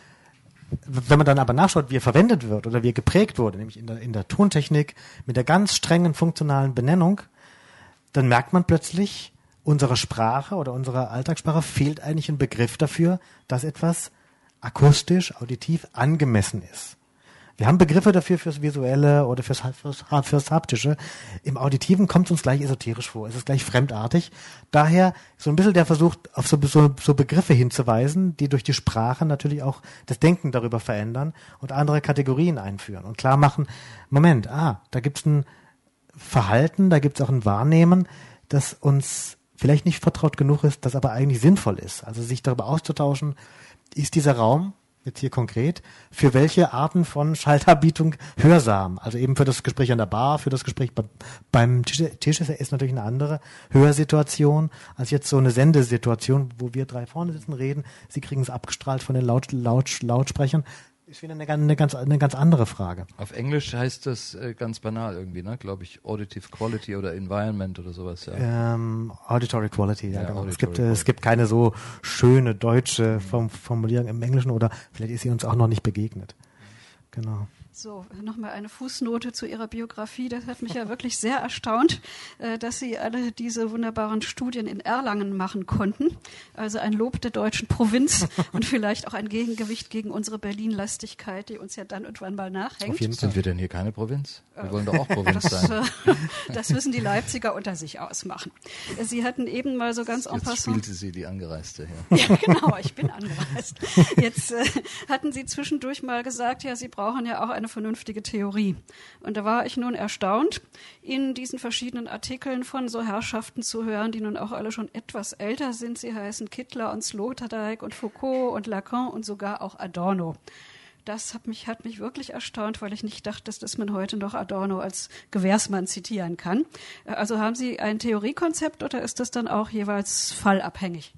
S4: Wenn man dann aber nachschaut, wie er verwendet wird oder wie er geprägt wurde, nämlich in der, in der Tontechnik mit der ganz strengen funktionalen Benennung, dann merkt man plötzlich, unserer Sprache oder unserer Alltagssprache fehlt eigentlich ein Begriff dafür, dass etwas akustisch, auditiv angemessen ist. Wir haben Begriffe dafür fürs Visuelle oder fürs, fürs, fürs Haptische. Im Auditiven kommt es uns gleich esoterisch vor. Es ist gleich fremdartig. Daher so ein bisschen der Versuch, auf so, so, so Begriffe hinzuweisen, die durch die Sprache natürlich auch das Denken darüber verändern und andere Kategorien einführen und klar machen, Moment, ah, da gibt es ein Verhalten, da gibt es auch ein Wahrnehmen, das uns vielleicht nicht vertraut genug ist, das aber eigentlich sinnvoll ist. Also sich darüber auszutauschen, ist dieser Raum, jetzt hier konkret, für welche Arten von Schalldarbietung hörsam? Also eben für das Gespräch an der Bar, für das Gespräch be- beim Tisch, Tisch ist, ist natürlich eine andere Hörsituation als jetzt so eine Sendesituation, wo wir drei vorne sitzen, reden, sie kriegen es abgestrahlt von den Laut, Laut, Lautsprechern. Ist wieder eine, eine, ganz, eine ganz andere Frage.
S2: Auf Englisch heißt das äh, ganz banal irgendwie, ne? Glaube ich, Auditive Quality oder Environment oder sowas. Ja.
S4: Ähm, Auditory Quality, ja,
S2: ja
S4: genau.
S2: Auditory
S4: Es gibt,
S2: Quality.
S4: es gibt keine so schöne deutsche Form, Formulierung im Englischen oder vielleicht ist sie uns auch noch nicht begegnet. Genau.
S3: So, nochmal eine Fußnote zu Ihrer Biografie. Das hat mich ja wirklich sehr erstaunt, äh, dass Sie alle diese wunderbaren Studien in Erlangen machen konnten. Also ein Lob der deutschen Provinz und vielleicht auch ein Gegengewicht gegen unsere Berlin-Lastigkeit, die uns ja dann irgendwann mal nachhängt.
S4: Auf jeden Fall.
S2: Sind wir denn hier keine Provinz? Wir wollen doch auch Provinz
S3: Das,
S2: sein.
S3: äh, das müssen die Leipziger unter sich ausmachen. Sie hatten eben mal so ganz en
S2: Jetzt
S3: passant...
S2: spielte sie die Angereiste her.
S3: Ja, genau, ich bin angereist. Jetzt äh, hatten Sie zwischendurch mal gesagt, ja, Sie brauchen ja auch eine vernünftige Theorie. Und da war ich nun erstaunt, in diesen verschiedenen Artikeln von so Herrschaften zu hören, die nun auch alle schon etwas älter sind. Sie heißen Kittler und Sloterdijk und Foucault und Lacan und sogar auch Adorno. Das hat mich, hat mich wirklich erstaunt, weil ich nicht dachte, dass man heute noch Adorno als Gewährsmann zitieren kann. Also haben Sie ein Theoriekonzept oder ist das dann auch jeweils fallabhängig?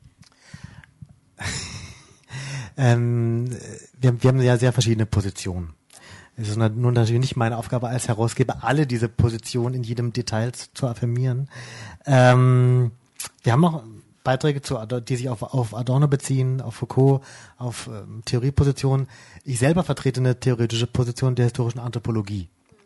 S4: ähm, wir, wir haben ja sehr verschiedene Positionen. Es ist nun natürlich nicht meine Aufgabe als Herausgeber, alle diese Positionen in jedem Detail zu, zu affirmieren. Ähm, wir haben auch Beiträge, zu, die sich auf, auf Adorno beziehen, auf Foucault, auf ähm, Theoriepositionen. Ich selber vertrete eine theoretische Position der historischen Anthropologie.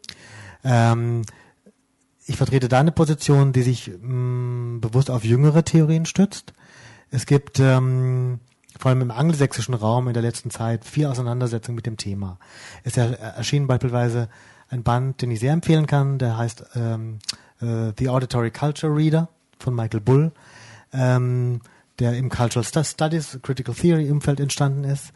S4: Ähm, ich vertrete da eine Position, die sich mh, bewusst auf jüngere Theorien stützt. Es gibt ähm, vor allem im angelsächsischen Raum in der letzten Zeit viel Auseinandersetzung mit dem Thema. Es er, erschien beispielsweise ein Band, den ich sehr empfehlen kann, der heißt ähm, äh, The Auditory Culture Reader von Michael Bull, ähm, der im Cultural Studies, Critical Theory Umfeld entstanden ist.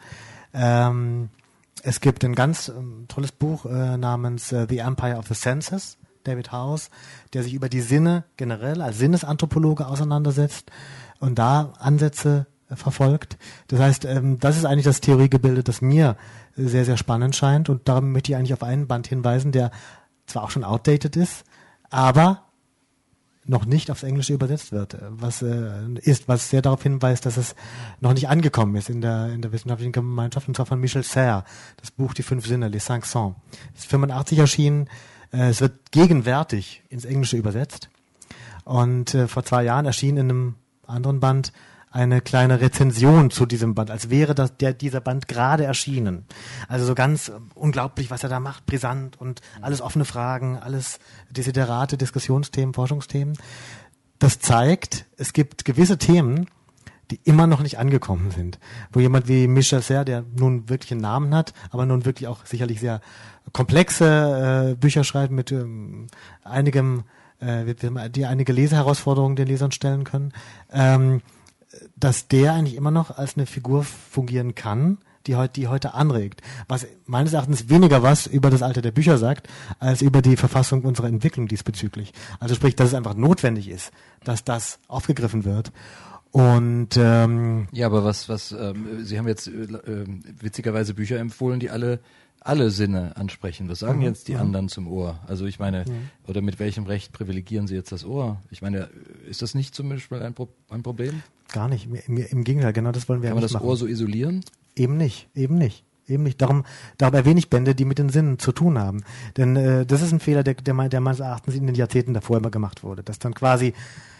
S4: Ähm, es gibt ein ganz ähm, tolles Buch äh, namens äh, The Empire of the Senses, David House, der sich über die Sinne generell als Sinnesanthropologe auseinandersetzt und da Ansätze äh, verfolgt. Das heißt, ähm, das ist eigentlich das Theoriegebilde, das mir sehr, sehr spannend scheint, und darum möchte ich eigentlich auf einen Band hinweisen, der zwar auch schon outdated ist, aber noch nicht aufs Englische übersetzt wird, was äh, ist, was sehr darauf hinweist, dass es noch nicht angekommen ist in der in der wissenschaftlichen Gemeinschaft, und zwar von Michel Serres, das Buch Die fünf Sinne, Les Cinq Sens. Es ist fünfundachtzig erschienen, äh, es wird gegenwärtig ins Englische übersetzt, und äh, vor zwei Jahren erschien in einem anderen Band eine kleine Rezension zu diesem Band, als wäre das der dieser Band gerade erschienen. Also so ganz unglaublich, was er da macht, brisant und alles offene Fragen, alles Desiderate, Diskussionsthemen, Forschungsthemen. Das zeigt, es gibt gewisse Themen, die immer noch nicht angekommen sind. Wo jemand wie Michel Serres, der nun wirklich einen Namen hat, aber nun wirklich auch sicherlich sehr komplexe äh, Bücher schreibt mit ähm, einigem, äh, die einige Leseherausforderungen den Lesern stellen können, ähm, dass der eigentlich immer noch als eine Figur fungieren kann, die heute, die heute anregt. Was meines Erachtens weniger was über das Alter der Bücher sagt, als über die Verfassung unserer Entwicklung diesbezüglich. Also sprich, dass es einfach notwendig ist, dass das aufgegriffen wird. Und ähm,
S2: ja, aber was, was, ähm, Sie haben jetzt äh, äh, witzigerweise Bücher empfohlen, die alle alle Sinne ansprechen. Was sagen
S4: mhm.
S2: jetzt die
S4: mhm.
S2: anderen zum Ohr? Also ich meine,
S4: mhm.
S2: oder mit welchem Recht privilegieren Sie jetzt das Ohr? Ich meine, ist das nicht zum Beispiel ein, Pro- ein Problem?
S4: Gar nicht. Im, Im Gegenteil, genau das wollen wir
S2: Kann
S4: ja
S2: man
S4: nicht
S2: das
S4: machen.
S2: Ohr so isolieren?
S4: Eben nicht, eben nicht. Eben nicht. Darum, darum erwähne ich Bände, die mit den Sinnen zu tun haben. Denn äh, das ist ein Fehler, der, der, der meines Erachtens in den Jahrzehnten davor immer gemacht wurde. Dass dann quasi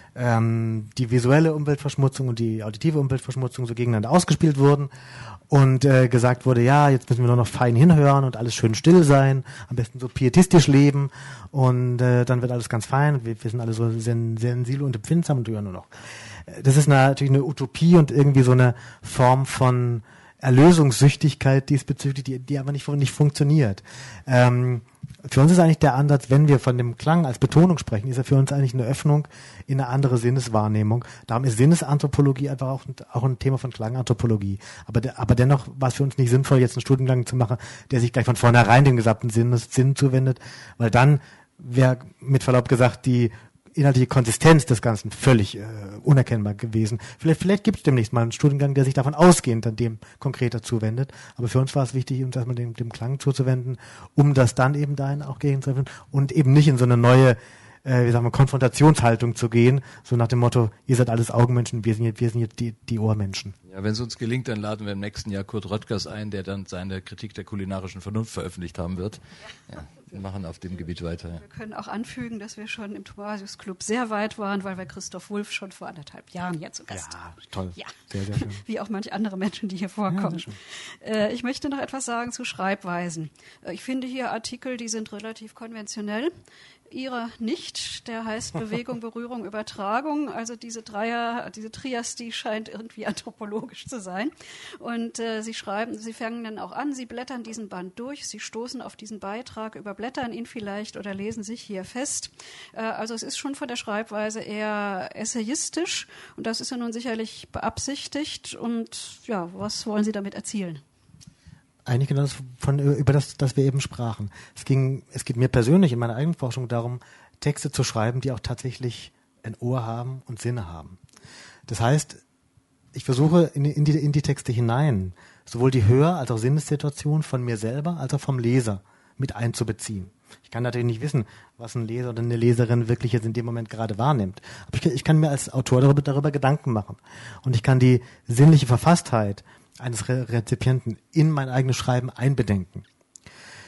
S4: ähm, die visuelle Umweltverschmutzung und die auditive Umweltverschmutzung so gegeneinander ausgespielt wurden und äh, gesagt wurde, ja, jetzt müssen wir nur noch fein hinhören und alles schön still sein, am besten so pietistisch leben, und äh, dann wird alles ganz fein und wir, wir sind alle so sen- sensibel und empfindsam und hören nur noch. Das ist natürlich eine Utopie und irgendwie so eine Form von Erlösungssüchtigkeit diesbezüglich, die, die aber nicht, nicht funktioniert. Ähm, für uns ist eigentlich der Ansatz, wenn wir von dem Klang als Betonung sprechen, ist er für uns eigentlich eine Öffnung in eine andere Sinneswahrnehmung. Darum ist Sinnesanthropologie einfach auch, auch ein Thema von Klanganthropologie. Aber, de, aber dennoch war es für uns nicht sinnvoll, jetzt einen Studiengang zu machen, der sich gleich von vornherein dem gesamten Sinnes, Sinn zuwendet, weil dann wäre mit Verlaub gesagt die inhaltliche Konsistenz des Ganzen völlig äh, unerkennbar gewesen. Vielleicht, vielleicht gibt es demnächst mal einen Studiengang, der sich davon ausgehend an dem konkreter zuwendet. Aber für uns war es wichtig, uns erstmal dem, dem Klang zuzuwenden, um das dann eben dahin auch gegenzutreffen und eben nicht in so eine neue, äh, wie sagen wir, Konfrontationshaltung zu gehen, so nach dem Motto, ihr seid alles Augenmenschen, wir sind jetzt, wir sind jetzt die, die Ohrmenschen.
S2: Ja, wenn es uns gelingt, dann laden wir im nächsten Jahr Kurt Röttgers ein, der dann seine Kritik der kulinarischen Vernunft veröffentlicht haben wird. Ja, wir machen auf dem Gebiet weiter. Ja.
S3: Wir können auch anfügen, dass wir schon im Thomasius Club sehr weit waren, weil wir Christoph Wulff schon vor anderthalb Jahren hier zu Gast
S4: Ja,
S3: haben.
S4: toll.
S3: Ja,
S4: Sehr, sehr schön.
S3: wie auch manche andere Menschen, die hier vorkommen. Ja, äh, ich möchte noch etwas sagen zu Schreibweisen. Äh, ich finde hier Artikel, die sind relativ konventionell. Ihre nicht, der heißt Bewegung, Berührung, Übertragung. Also diese Dreier, diese Trias, die scheint irgendwie anthropologisch zu sein. Und äh, Sie schreiben, Sie fangen dann auch an, Sie blättern diesen Band durch, Sie stoßen auf diesen Beitrag, überblättern ihn vielleicht oder lesen sich hier fest. Äh, also es ist schon von der Schreibweise eher essayistisch, und das ist ja nun sicherlich beabsichtigt. Und ja, was wollen Sie damit erzielen?
S4: Eigentlich genau das, von, über das, das wir eben sprachen. Es ging, es geht mir persönlich in meiner eigenen Forschung darum, Texte zu schreiben, die auch tatsächlich ein Ohr haben und Sinne haben. Das heißt, ich versuche in, in, die, in die Texte hinein, sowohl die Hör- als auch Sinnessituation von mir selber, als auch vom Leser mit einzubeziehen. Ich kann natürlich nicht wissen, was ein Leser oder eine Leserin wirklich jetzt in dem Moment gerade wahrnimmt. Aber ich, ich kann mir als Autor darüber, darüber Gedanken machen. Und ich kann die sinnliche Verfasstheit eines Re- Rezipienten in mein eigenes Schreiben einbedenken.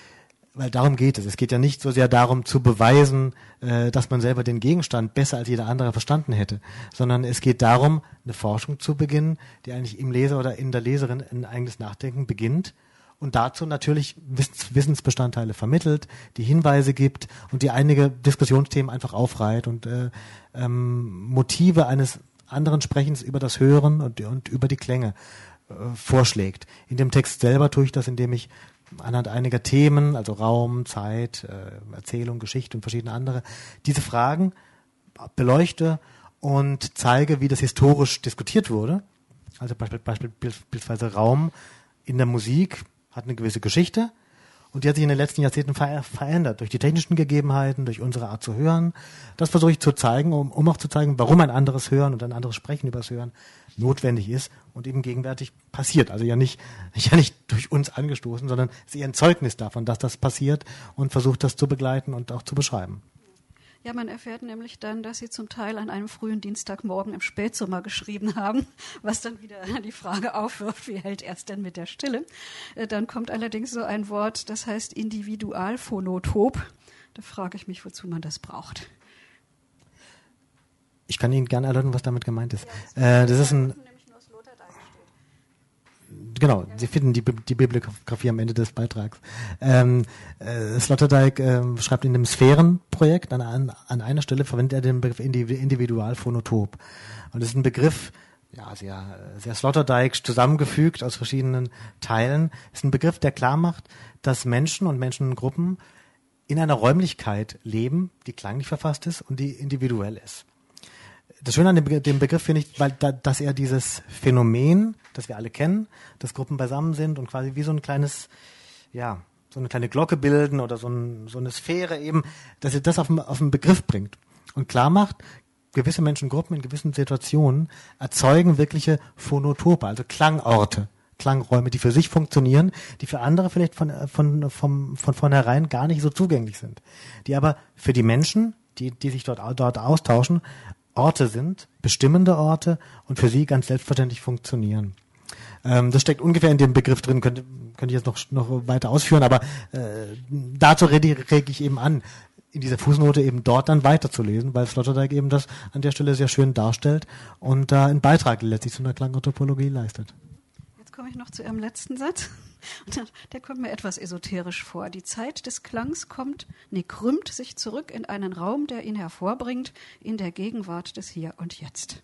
S4: weil darum geht es. Es geht ja nicht so sehr darum zu beweisen, äh, dass man selber den Gegenstand besser als jeder andere verstanden hätte, sondern es geht darum, eine Forschung zu beginnen, die eigentlich im Leser oder in der Leserin ein eigenes Nachdenken beginnt und dazu natürlich Wissens- Wissensbestandteile vermittelt, die Hinweise gibt und die einige Diskussionsthemen einfach aufreiht und äh, ähm, Motive eines anderen Sprechens über das Hören und, und über die Klänge äh, vorschlägt. In dem Text selber tue ich das, indem ich anhand einiger Themen, also Raum, Zeit, äh, Erzählung, Geschichte und verschiedene andere, diese Fragen beleuchte und zeige, wie das historisch diskutiert wurde. Also beispiel, beispiel, beispielsweise Raum in der Musik hat eine gewisse Geschichte und die hat sich in den letzten Jahrzehnten ver- verändert durch die technischen Gegebenheiten, durch unsere Art zu hören. Das versuche ich zu zeigen, um, um auch zu zeigen, warum ein anderes Hören und ein anderes Sprechen übers Hören notwendig ist und eben gegenwärtig passiert. Also ja nicht, ja nicht durch uns angestoßen, sondern es ist eher ein Zeugnis davon, dass das passiert und versucht, das zu begleiten und auch zu beschreiben.
S3: Ja, man erfährt nämlich dann, dass Sie zum Teil an einem frühen Dienstagmorgen im Spätsommer geschrieben haben, was dann wieder die Frage aufwirft, wie hält er es denn mit der Stille? Dann kommt allerdings so ein Wort, das heißt Individualphonotop. Da frage ich mich, wozu man das braucht.
S4: Ich kann Ihnen gerne erläutern, was damit gemeint ist. Ja, das, äh, das ist ein... Genau, Sie finden die, die Bibliografie am Ende des Beitrags. Ähm, äh, Sloterdijk ähm, schreibt in dem Sphärenprojekt, an, an, an einer Stelle verwendet er den Begriff Individualphonotop. Und das ist ein Begriff, ja, sehr, sehr Sloterdijk zusammengefügt aus verschiedenen Teilen. Das ist ein Begriff, der klar macht, dass Menschen und Menschengruppen in einer Räumlichkeit leben, die klanglich verfasst ist und die individuell ist. Das Schöne an dem, Be- dem Begriff finde ich, weil da, dass er dieses Phänomen, das wir alle kennen, dass Gruppen beisammen sind und quasi wie so ein kleines, ja, so eine kleine Glocke bilden oder so, ein, so eine Sphäre eben, dass er das auf, auf einen Begriff bringt und klar macht, gewisse Menschengruppen in gewissen Situationen erzeugen wirkliche Phonotope, also Klangorte, Klangräume, die für sich funktionieren, die für andere vielleicht von, von, von, von vornherein gar nicht so zugänglich sind, die aber für die Menschen, die, die sich dort, dort austauschen, Orte sind, bestimmende Orte und für sie ganz selbstverständlich funktionieren. Ähm, das steckt ungefähr in dem Begriff drin, könnte, könnte ich jetzt noch, noch weiter ausführen, aber äh, dazu rege, rege ich eben an, in dieser Fußnote eben dort dann weiterzulesen, weil Sloterdijk eben das an der Stelle sehr schön darstellt und da einen Beitrag letztlich zu einer Klangortopologie leistet.
S3: Jetzt komme ich noch zu Ihrem letzten Satz. Der kommt mir etwas esoterisch vor. Die Zeit des Klangs kommt, nee, krümmt sich zurück in einen Raum, der ihn hervorbringt, in der Gegenwart des Hier und Jetzt.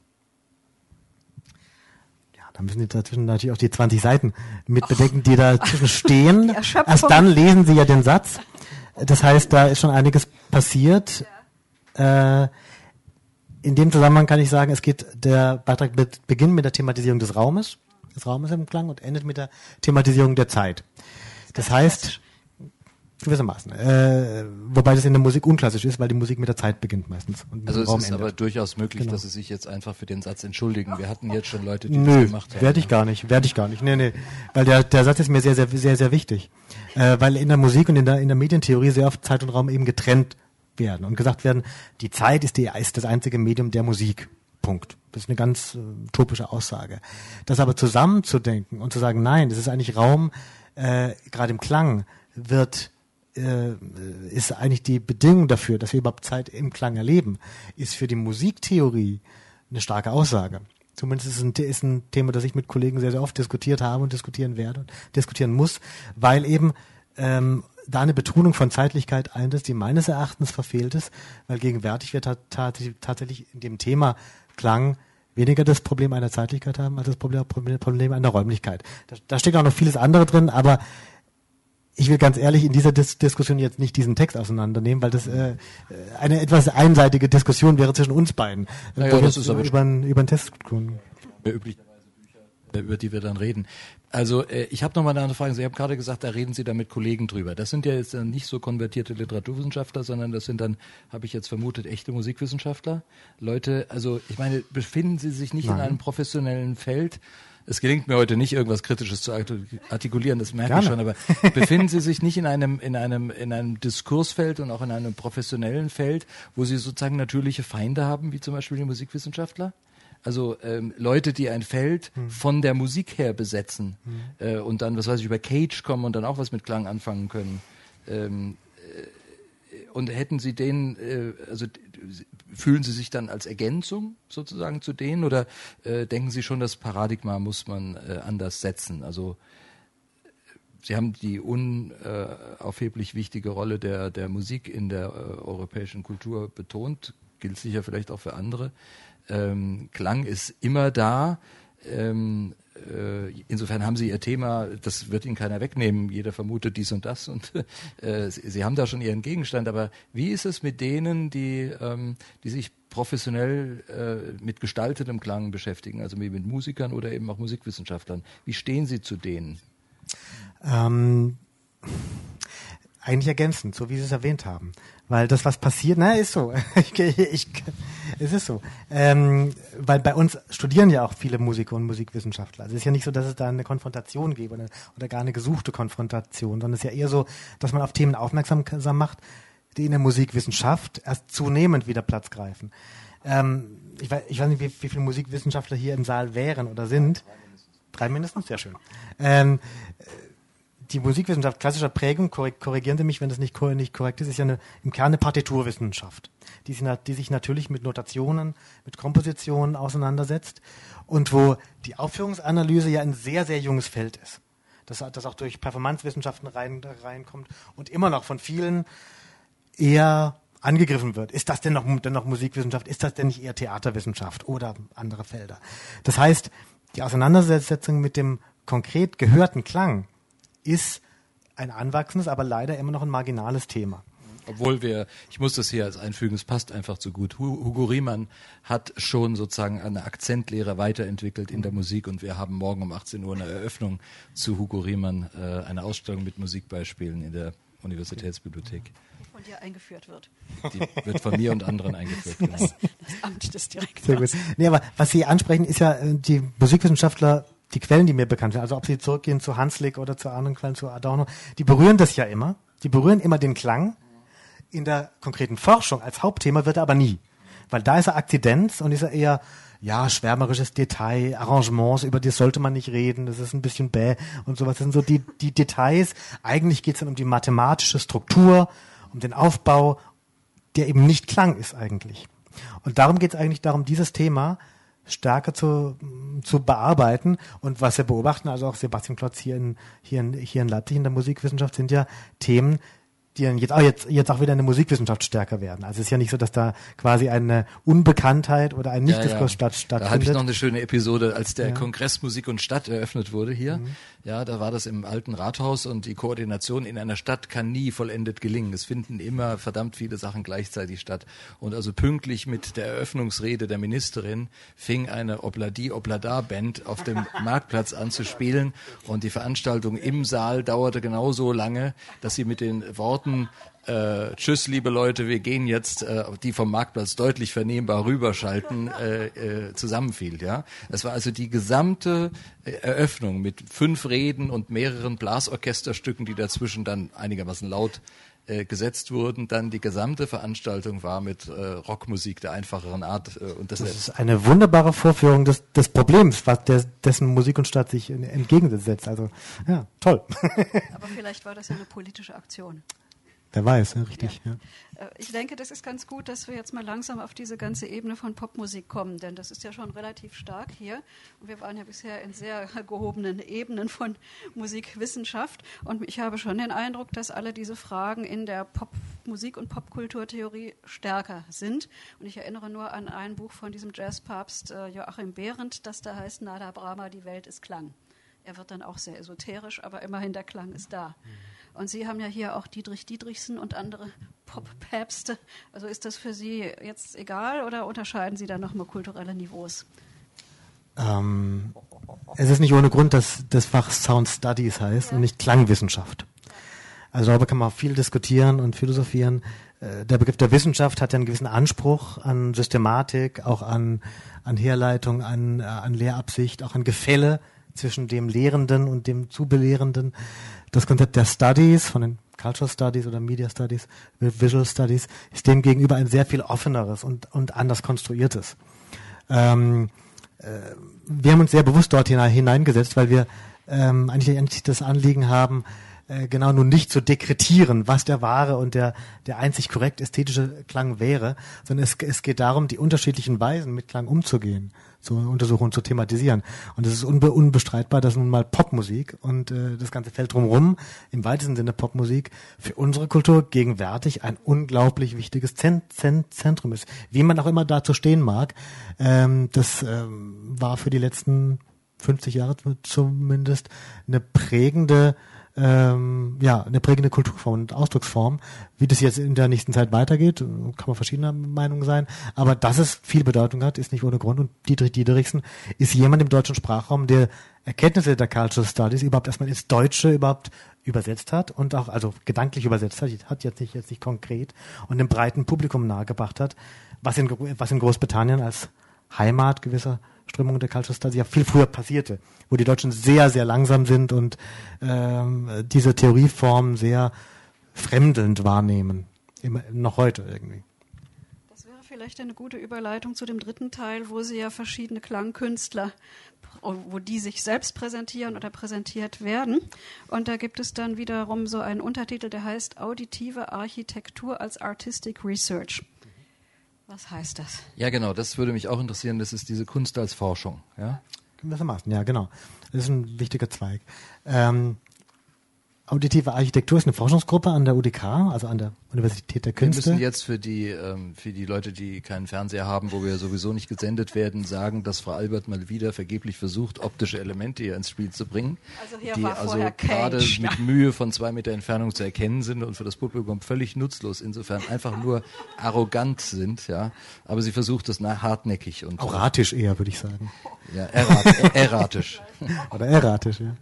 S4: Ja, da müssen Sie dazwischen natürlich auch die zwanzig Seiten mit Och. bedenken, die dazwischen stehen. Erst dann lesen Sie ja den Satz. Das heißt, da ist schon einiges passiert. Ja. Äh, in dem Zusammenhang kann ich sagen, es geht, der Beitrag beginnt mit der Thematisierung des Raumes. des Raumes im Klang und endet mit der Thematisierung der Zeit. Das heißt, gewissermaßen, äh, wobei das in der Musik unklassisch ist, weil die Musik mit der Zeit beginnt meistens. Und
S2: also es
S4: Raum
S2: ist
S4: endet.
S2: aber durchaus möglich,
S4: Genau.
S2: dass Sie sich jetzt einfach für den Satz entschuldigen. Wir hatten jetzt schon Leute, die
S4: Nö,
S2: das gemacht haben.
S4: werde ich gar nicht, werde ich gar nicht. Nee, nee, weil der, der Satz ist mir sehr, sehr, sehr, sehr wichtig. Äh, weil in der Musik und in der, in der Medientheorie sehr oft Zeit und Raum eben getrennt werden und gesagt werden, die Zeit ist, die, ist das einzige Medium der Musik. Punkt. Das ist eine ganz äh, utopische Aussage. Das aber zusammenzudenken und zu sagen, nein, das ist eigentlich Raum, äh, gerade im Klang, wird, äh, ist eigentlich die Bedingung dafür, dass wir überhaupt Zeit im Klang erleben, ist für die Musiktheorie eine starke Aussage. Zumindest ist es ein, ist ein Thema, das ich mit Kollegen sehr, sehr oft diskutiert habe und diskutieren werde und diskutieren muss, weil eben ähm, da eine Betonung von Zeitlichkeit ein ist, die meines Erachtens verfehlt ist, weil gegenwärtig wir ta- ta- tatsächlich in dem Thema Klang weniger das Problem einer Zeitlichkeit haben, als das Problem, Problem einer Räumlichkeit. Da, da steckt auch noch vieles andere drin, aber ich will ganz ehrlich in dieser Dis- Diskussion jetzt nicht diesen Text auseinandernehmen, weil das äh, eine etwas einseitige Diskussion wäre zwischen uns beiden.
S2: Naja, das ist aber
S4: über, über einen Text tun.
S2: Üblicherweise Bücher, über die wir dann reden. Also äh, ich habe noch mal eine andere Frage. Sie haben gerade gesagt, da reden Sie dann mit Kollegen drüber. Das sind ja jetzt dann nicht so konvertierte Literaturwissenschaftler, sondern das sind dann, habe ich jetzt vermutet, echte Musikwissenschaftler. Leute, also ich meine, befinden Sie sich nicht Nein. in einem professionellen Feld? Es gelingt mir heute nicht, irgendwas Kritisches zu artikulieren, das merke Gerne. ich schon, aber befinden Sie sich nicht in einem, in einem, in einem Diskursfeld und auch in einem professionellen Feld, wo Sie sozusagen natürliche Feinde haben, wie zum Beispiel die Musikwissenschaftler? Also ähm, Leute, die ein Feld hm. von der Musik her besetzen hm. äh, und dann, was weiß ich, über Cage kommen und dann auch was mit Klang anfangen können. Ähm, äh, und hätten Sie den, äh, also fühlen Sie sich dann als Ergänzung sozusagen zu denen oder äh, denken Sie schon, das Paradigma muss man äh, anders setzen? Also Sie haben die unaufheblich wichtige Rolle der, der Musik in der äh, europäischen Kultur betont, gilt sicher vielleicht auch für andere. Ähm, Klang ist immer da. Ähm, äh, insofern haben Sie Ihr Thema, das wird Ihnen keiner wegnehmen, jeder vermutet dies und das und äh, Sie, Sie haben da schon Ihren Gegenstand, aber wie ist es mit denen, die, ähm, die sich professionell äh, mit gestaltetem Klang beschäftigen, also mit Musikern oder eben auch Musikwissenschaftlern? Wie stehen Sie zu denen?
S4: Ähm, eigentlich ergänzend, so wie Sie es erwähnt haben. Weil das, was passiert, na, ist so. ich, ich, es ist so. Ähm, weil bei uns studieren ja auch viele Musiker und Musikwissenschaftler. Also es ist ja nicht so, dass es da eine Konfrontation gäbe oder, oder gar eine gesuchte Konfrontation, sondern es ist ja eher so, dass man auf Themen aufmerksam macht, die in der Musikwissenschaft erst zunehmend wieder Platz greifen. Ähm, ich, weiß, ich weiß nicht, wie, wie viele Musikwissenschaftler hier im Saal wären oder sind. Drei mindestens? Sehr schön. Ähm, die Musikwissenschaft klassischer Prägung, korrigieren Sie mich, wenn das nicht, nicht korrekt ist, ist ja eine, im Kern eine Partiturwissenschaft, die sich, die sich natürlich mit Notationen, mit Kompositionen auseinandersetzt und wo die Aufführungsanalyse ja ein sehr, sehr junges Feld ist. Das, das auch durch Performancewissenschaften rein, reinkommt und immer noch von vielen eher angegriffen wird. Ist das denn noch, denn noch Musikwissenschaft? Ist das denn nicht eher Theaterwissenschaft oder andere Felder? Das heißt, die Auseinandersetzung mit dem konkret gehörten Klang ist ein anwachsendes, aber leider immer noch ein marginales Thema.
S2: Obwohl wir, ich muss das hier als einfügen, es passt einfach zu gut. Hugo Riemann hat schon sozusagen eine Akzentlehre weiterentwickelt in der Musik und wir haben morgen um achtzehn Uhr eine Eröffnung zu Hugo Riemann, äh, eine Ausstellung mit Musikbeispielen in der Universitätsbibliothek.
S3: Von dir eingeführt wird.
S2: Die wird von mir und anderen eingeführt. Genau.
S3: Das, das Amt des Direktors.
S4: Sehr gut. Nee, aber was Sie ansprechen, ist ja die Musikwissenschaftler, die Quellen, die mir bekannt sind, also ob sie zurückgehen zu Hanslick oder zu anderen Quellen, zu Adorno, die berühren das ja immer. Die berühren immer den Klang. In der konkreten Forschung als Hauptthema wird er aber nie. Weil da ist er Akzidenz und ist er eher, ja, schwärmerisches Detail, Arrangements, über die sollte man nicht reden, das ist ein bisschen bäh und sowas. Das sind so die, die Details. Eigentlich geht es dann um die mathematische Struktur, um den Aufbau, der eben nicht Klang ist eigentlich. Und darum geht es eigentlich darum, dieses Thema stärker zu, zu bearbeiten. Und was wir beobachten, also auch Sebastian Klotz hier in, hier in, hier in Leipzig in der Musikwissenschaft, sind ja Themen, die dann jetzt auch, jetzt, jetzt auch wieder in der Musikwissenschaft stärker werden. Also es ist ja nicht so, dass da quasi eine Unbekanntheit oder ein Nichtdiskurs ja, ja. statt, stattfindet.
S2: Da hatte ich noch eine schöne Episode, als der
S4: ja.
S2: Kongress Musik und Stadt eröffnet wurde hier.
S4: Mhm.
S2: Ja, da war das im alten Rathaus und die Koordination in einer Stadt kann nie vollendet gelingen. Es finden immer verdammt viele Sachen gleichzeitig statt. Und also pünktlich mit der Eröffnungsrede der Ministerin fing eine Obladi-Oblada-Band auf dem Marktplatz an zu spielen und die Veranstaltung im Saal dauerte genauso lange, dass sie mit den Worten Äh, tschüss, liebe Leute, wir gehen jetzt, äh, die vom Marktplatz deutlich vernehmbar rüberschalten, äh, äh, zusammenfiel. Ja, es war also die gesamte äh, Eröffnung mit fünf Reden und mehreren Blasorchesterstücken, die dazwischen dann einigermaßen laut äh, gesetzt wurden. Dann die gesamte Veranstaltung war mit äh, Rockmusik der einfacheren Art. Äh, und das,
S4: das ist eine wunderbare Vorführung des, des Problems, was der, dessen Musik und Stadt sich entgegensetzt. Also ja, toll.
S3: Aber vielleicht war das ja eine politische Aktion.
S4: Wer weiß, ja, richtig.
S3: Ja.
S4: Ja.
S3: Ich denke, das ist ganz gut, dass wir jetzt mal langsam auf diese ganze Ebene von Popmusik kommen, denn das ist ja schon relativ stark hier. Und wir waren ja bisher in sehr gehobenen Ebenen von Musikwissenschaft. Und ich habe schon den Eindruck, dass alle diese Fragen in der Popmusik- und Popkulturtheorie stärker sind. Und ich erinnere nur an ein Buch von diesem Jazzpapst äh, Joachim Behrendt, das da heißt Nada Brahma, die Welt ist Klang. Er wird dann auch sehr esoterisch, aber immerhin der Klang ist da. Und Sie haben ja hier auch Dietrich Dietrichsen und andere Pop-Päpste. Also ist das für Sie jetzt egal oder unterscheiden Sie da nochmal kulturelle Niveaus?
S4: Ähm, es ist nicht ohne Grund, dass das Fach Sound Studies heißt ja. und nicht Klangwissenschaft. Also darüber kann man viel diskutieren und philosophieren. Der Begriff der Wissenschaft hat ja einen gewissen Anspruch an Systematik, auch an, an Herleitung, an, an Lehrabsicht, auch an Gefälle zwischen dem Lehrenden und dem Zubelehrenden. Das Konzept der Studies, von den Cultural Studies oder Media Studies, Visual Studies, ist dem gegenüber ein sehr viel offeneres und, und anders konstruiertes. Ähm, äh, wir haben uns sehr bewusst dort hineingesetzt, weil wir ähm, eigentlich, eigentlich das Anliegen haben, äh, genau nun nicht zu dekretieren, was der wahre und der, der einzig korrekt ästhetische Klang wäre, sondern es, es geht darum, die unterschiedlichen Weisen mit Klang umzugehen, zu untersuchen und zu thematisieren. Und es ist unbe unbestreitbar, dass nun mal Popmusik und äh, das ganze Feld drumherum, im weitesten Sinne Popmusik, für unsere Kultur gegenwärtig ein unglaublich wichtiges Zent Zent Zentrum ist. Wie man auch immer dazu stehen mag, ähm, das ähm, war für die letzten fünfzig Jahre zumindest eine prägende ähm, ja, eine prägende Kulturform und Ausdrucksform. Wie das jetzt in der nächsten Zeit weitergeht, kann man verschiedener Meinung sein. Aber dass es viel Bedeutung hat, ist nicht ohne Grund. Und Dietrich Diederichsen ist jemand im deutschen Sprachraum, der Erkenntnisse der Cultural Studies überhaupt erstmal ins Deutsche überhaupt übersetzt hat und auch, also gedanklich übersetzt hat, hat jetzt nicht, jetzt nicht konkret, und dem breiten Publikum nahegebracht hat, was in, was in Großbritannien als Heimat gewisser Strömungen der Cultural Studies ja viel früher passierte, wo die Deutschen sehr, sehr langsam sind und ähm, diese Theorieform sehr fremdelnd wahrnehmen, immer, noch heute irgendwie.
S3: Das wäre vielleicht eine gute Überleitung zu dem dritten Teil, wo Sie ja verschiedene Klangkünstler, wo die sich selbst präsentieren oder präsentiert werden. Und da gibt es dann wiederum so einen Untertitel, der heißt Auditive Architektur als Artistic Research. Was heißt das?
S2: Ja, genau, das würde mich auch interessieren. Das ist diese Kunst als Forschung. Ja,
S4: gewissermaßen, ja, genau. Das ist ein wichtiger Zweig. Ähm, Auditive Architektur ist eine Forschungsgruppe an der U D K, also an der Universität der Künste.
S2: Wir müssen jetzt für die ähm, für die Leute, die keinen Fernseher haben, wo wir sowieso nicht gesendet werden, sagen, dass Frau Albert mal wieder vergeblich versucht, optische Elemente hier ins Spiel zu bringen,
S3: also hier
S2: die
S3: war
S2: also
S3: vorher
S2: gerade
S3: Cage.
S2: mit Mühe von zwei Meter Entfernung zu erkennen sind und für das Publikum völlig nutzlos, insofern einfach nur arrogant sind. Ja, aber sie versucht das hartnäckig und
S4: auratisch eher, würde ich sagen.
S2: Ja, errat, erratisch.
S4: Oder erratisch, ja.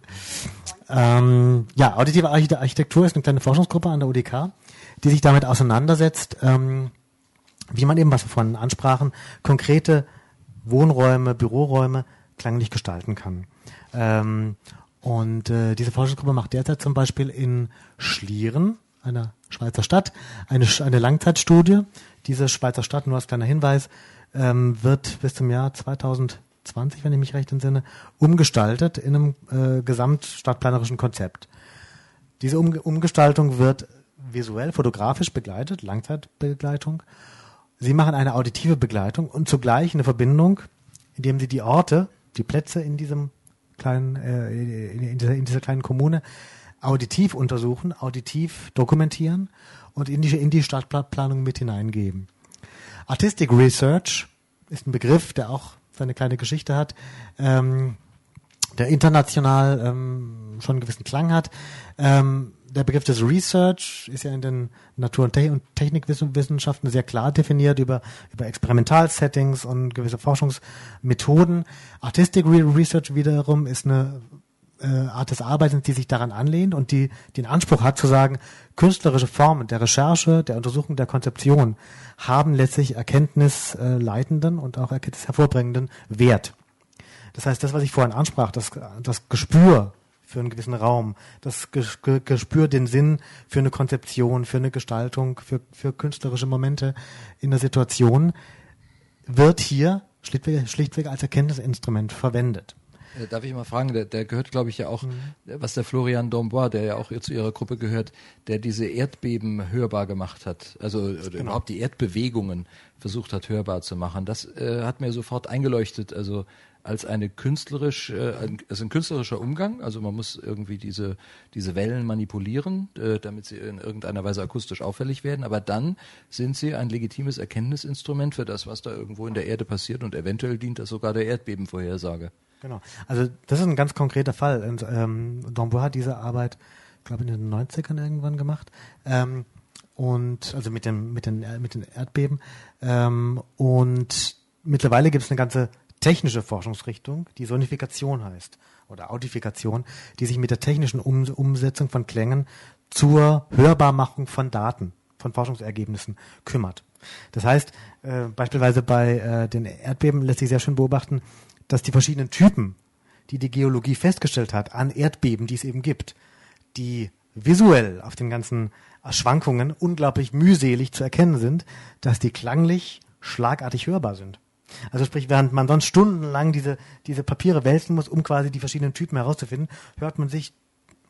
S4: Ähm, ja, Auditive Architektur ist eine kleine Forschungsgruppe an der U D K, die sich damit auseinandersetzt, ähm, wie man eben, was wir vorhin ansprachen, konkrete Wohnräume, Büroräume klanglich gestalten kann. Ähm, und äh, diese Forschungsgruppe macht derzeit zum Beispiel in Schlieren, einer Schweizer Stadt, eine, eine Langzeitstudie. Diese Schweizer Stadt, nur als kleiner Hinweis, ähm, wird bis zum Jahr zweitausendzwanzig, wenn ich mich recht entsinne, umgestaltet in einem äh, gesamtstadtplanerischen Konzept. Diese um Umgestaltung wird visuell, fotografisch begleitet, Langzeitbegleitung. Sie machen eine auditive Begleitung und zugleich eine Verbindung, indem sie die Orte, die Plätze in diesem kleinen, äh, in, dieser, in dieser kleinen Kommune auditiv untersuchen, auditiv dokumentieren und in die, in die Stadtplanung mit hineingeben. Artistic Research ist ein Begriff, der auch seine kleine Geschichte hat, ähm, der international ähm, schon einen gewissen Klang hat. Ähm, der Begriff des Research ist ja in den Natur- und, Te und Technikwissenschaften sehr klar definiert über, über Experimentalsettings und gewisse Forschungsmethoden. Artistic Re Research wiederum ist eine äh, Art des Arbeitens, die sich daran anlehnt und die, die den Anspruch hat zu sagen, künstlerische Formen der Recherche, der Untersuchung, der Konzeption haben letztlich erkenntnisleitenden und auch erkenntnishervorbringenden Wert. Das heißt, das, was ich vorhin ansprach, das, das Gespür für einen gewissen Raum, das Gespür, den Sinn für eine Konzeption, für eine Gestaltung, für, für künstlerische Momente in der Situation, wird hier schlichtweg, schlichtweg als Erkenntnisinstrument verwendet.
S2: Darf ich mal fragen, der, der gehört, glaube ich, ja auch, mhm. was der Florian Dombois, der ja auch zu ihrer Gruppe gehört, der diese Erdbeben hörbar gemacht hat, also oder genau. überhaupt die Erdbewegungen versucht hat hörbar zu machen. Das äh, hat mir sofort eingeleuchtet, also als eine künstlerisch, äh, also ein künstlerischer Umgang, also man muss irgendwie diese diese Wellen manipulieren, äh, damit sie in irgendeiner Weise akustisch auffällig werden, aber dann sind sie ein legitimes Erkenntnisinstrument für das, was da irgendwo in der Erde passiert und eventuell dient das sogar der Erdbebenvorhersage.
S4: Genau, also das ist ein ganz konkreter Fall. Und, ähm, Dombois hat diese Arbeit, ich glaube in den neunzigern irgendwann gemacht, ähm, und also mit dem mit den mit den Erdbeben, ähm, und mittlerweile gibt es eine ganze technische Forschungsrichtung, die Sonifikation heißt oder Audifikation, die sich mit der technischen um Umsetzung von Klängen zur Hörbarmachung von Daten, von Forschungsergebnissen kümmert. Das heißt, äh, beispielsweise bei äh, den Erdbeben lässt sich sehr schön beobachten, dass die verschiedenen Typen, die die Geologie festgestellt hat, an Erdbeben, die es eben gibt, die visuell auf den ganzen Schwankungen unglaublich mühselig zu erkennen sind, dass die klanglich schlagartig hörbar sind. Also sprich, während man sonst stundenlang diese, diese Papiere wälzen muss, um quasi die verschiedenen Typen herauszufinden, hört man sich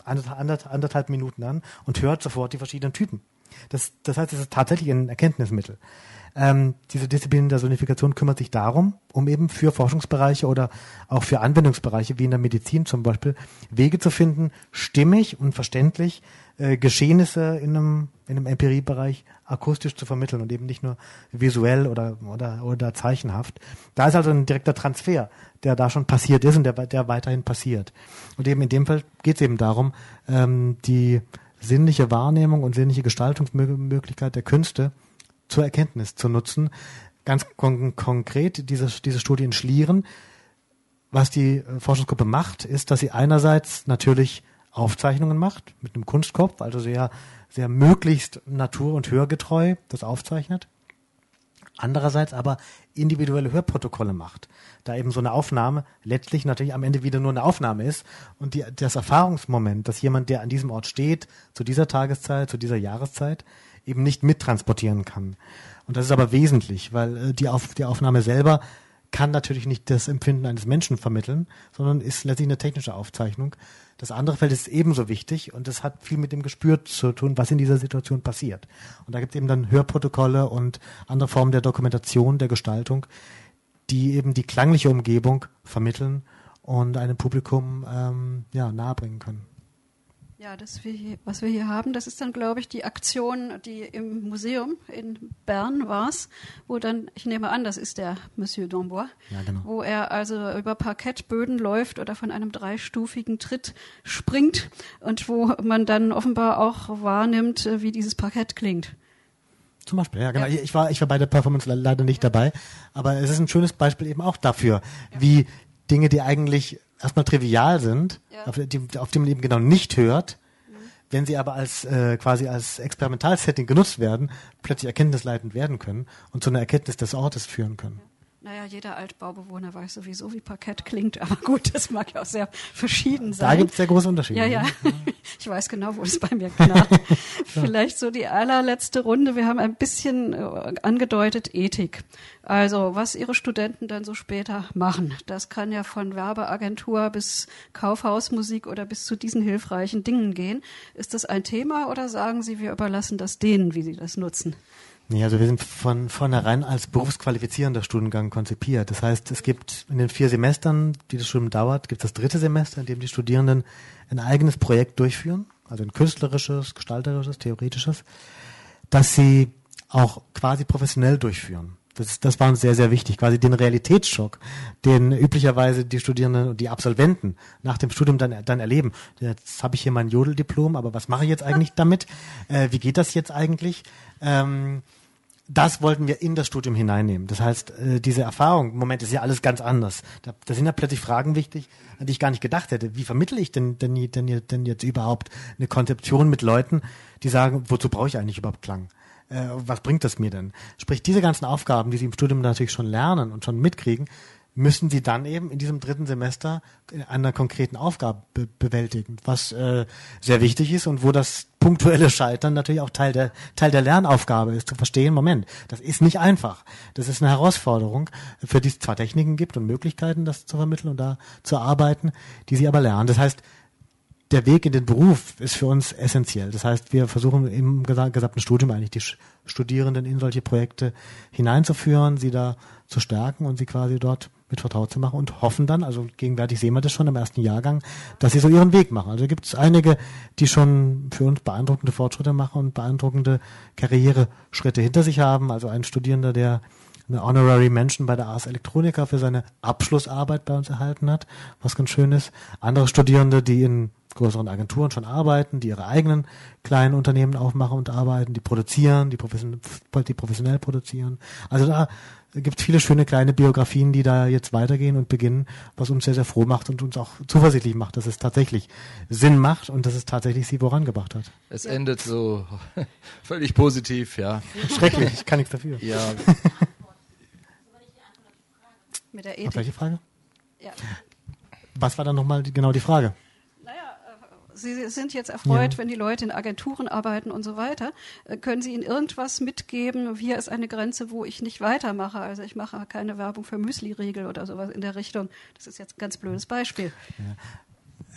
S4: anderthalb, anderthalb Minuten an und hört sofort die verschiedenen Typen. Das, das heißt, es ist tatsächlich ein Erkenntnismittel. Ähm, diese Disziplin der Sonifikation kümmert sich darum, um eben für Forschungsbereiche oder auch für Anwendungsbereiche, wie in der Medizin zum Beispiel, Wege zu finden, stimmig und verständlich äh, Geschehnisse in einem, in einem Empiriebereich akustisch zu vermitteln und eben nicht nur visuell oder, oder, oder zeichenhaft. Da ist also ein direkter Transfer, der da schon passiert ist und der, der weiterhin passiert. Und eben in dem Fall geht es eben darum, ähm, die sinnliche Wahrnehmung und sinnliche Gestaltungsmöglichkeit der Künste zur Erkenntnis zu nutzen. Ganz kon- konkret, diese, diese Studie in Schlieren, was die äh, Forschungsgruppe macht, ist, dass sie einerseits natürlich Aufzeichnungen macht, mit einem Kunstkopf, also sehr, sehr möglichst natur- und hörgetreu das aufzeichnet. Andererseits aber individuelle Hörprotokolle macht, da eben so eine Aufnahme letztlich natürlich am Ende wieder nur eine Aufnahme ist und die, das Erfahrungsmoment, dass jemand, der an diesem Ort steht, zu dieser Tageszeit, zu dieser Jahreszeit, eben nicht mittransportieren kann. Und das ist aber wesentlich, weil äh, die, Auf, die Aufnahme selber kann natürlich nicht das Empfinden eines Menschen vermitteln, sondern ist letztlich eine technische Aufzeichnung. Das andere Feld ist ebenso wichtig und das hat viel mit dem Gespür zu tun, was in dieser Situation passiert. Und da gibt es eben dann Hörprotokolle und andere Formen der Dokumentation, der Gestaltung, die eben die klangliche Umgebung vermitteln und einem Publikum ähm, ja, nahebringen können.
S3: Ja, das wir hier, was wir hier haben, das ist dann, glaube ich, die Aktion, die im Museum in Bern war, wo dann, ich nehme an, das ist der Monsieur Dombois,
S4: ja, genau.
S3: wo er also über Parkettböden läuft oder von einem dreistufigen Tritt springt und wo man dann offenbar auch wahrnimmt, wie dieses Parkett klingt.
S4: Zum Beispiel, ja, genau.
S3: Ja.
S4: Ich war, ich war bei der Performance le- leider nicht ja. dabei, aber es ist ein schönes Beispiel eben auch dafür, ja. wie Dinge, die eigentlich erstmal trivial sind, ja. auf, die, auf die man eben genau nicht hört, mhm. wenn sie aber als äh, quasi als Experimentalsetting genutzt werden, plötzlich erkenntnisleitend werden können und zu einer Erkenntnis des Ortes führen können.
S3: Ja. Naja, jeder Altbaubewohner weiß sowieso, wie Parkett klingt, aber gut, das mag ja auch sehr verschieden sein.
S4: Da gibt es sehr große Unterschiede.
S3: Ja, ja, ich weiß genau, wo es bei mir knarrt. Vielleicht so die allerletzte Runde. Wir haben ein bisschen äh, angedeutet Ethik. Also, was Ihre Studenten dann so später machen. Das kann ja von Werbeagentur bis Kaufhausmusik oder bis zu diesen hilfreichen Dingen gehen. Ist das ein Thema oder sagen Sie, wir überlassen das denen, wie sie das nutzen?
S4: Nee, also wir sind von vornherein als berufsqualifizierender Studiengang konzipiert. Das heißt, es gibt in den vier Semestern, die das Studium dauert, gibt es das dritte Semester, in dem die Studierenden ein eigenes Projekt durchführen, also ein künstlerisches, gestalterisches, theoretisches, das sie auch quasi professionell durchführen. Das, das war uns sehr, sehr wichtig, quasi den Realitätsschock, den üblicherweise die Studierenden und die Absolventen nach dem Studium dann, dann erleben. Jetzt habe ich hier mein Jodeldiplom, aber was mache ich jetzt eigentlich damit? Äh, wie geht das jetzt eigentlich? Ähm, das wollten wir in das Studium hineinnehmen. Das heißt, äh, diese Erfahrung, im Moment ist ja alles ganz anders. Da, da sind ja plötzlich Fragen wichtig, an die ich gar nicht gedacht hätte. Wie vermittle ich denn, denn, denn, denn jetzt überhaupt eine Konzeption mit Leuten, die sagen, wozu brauche ich eigentlich überhaupt Klang? Äh, was bringt das mir denn? Sprich, diese ganzen Aufgaben, die Sie im Studium natürlich schon lernen und schon mitkriegen, müssen Sie dann eben in diesem dritten Semester in einer konkreten Aufgabe be- bewältigen, was äh, sehr wichtig ist und wo das punktuelle Scheitern natürlich auch Teil der Teil der Lernaufgabe ist, zu verstehen, Moment, das ist nicht einfach. Das ist eine Herausforderung, für die es zwar Techniken gibt und Möglichkeiten, das zu vermitteln und da zu arbeiten, die Sie aber lernen. Das heißt, der Weg in den Beruf ist für uns essentiell. Das heißt, wir versuchen im gesamten Studium eigentlich die Studierenden in solche Projekte hineinzuführen, sie da zu stärken und sie quasi dort mit vertraut zu machen und hoffen dann, also gegenwärtig sehen wir das schon im ersten Jahrgang, dass sie so ihren Weg machen. Also gibt es einige, die schon für uns beeindruckende Fortschritte machen und beeindruckende Karriereschritte hinter sich haben. Also ein Studierender, der eine Honorary Mention bei der Ars Electronica für seine Abschlussarbeit bei uns erhalten hat, was ganz schön ist. Andere Studierende, die in größeren Agenturen schon arbeiten, die ihre eigenen kleinen Unternehmen aufmachen und arbeiten, die produzieren, die, profession- die professionell produzieren. Also da gibt es viele schöne kleine Biografien, die da jetzt weitergehen und beginnen, was uns sehr, sehr froh macht und uns auch zuversichtlich macht, dass es tatsächlich Sinn macht und dass es tatsächlich sie vorangebracht hat.
S2: Es endet so völlig positiv, ja.
S4: Schrecklich, ich kann nichts dafür.
S2: Ja.
S3: Mit der
S4: Was
S3: Ethik.
S4: welche Frage?
S3: Ja.
S4: Was war dann nochmal die, genau die Frage?
S3: Naja, äh, Sie sind jetzt erfreut,
S4: Ja.
S3: wenn die Leute in Agenturen arbeiten und so weiter. Äh, können Sie ihnen irgendwas mitgeben? Hier ist eine Grenze, wo ich nicht weitermache. Also ich mache keine Werbung für Müsli-Riegel oder sowas in der Richtung. Das ist jetzt ein ganz blödes Beispiel.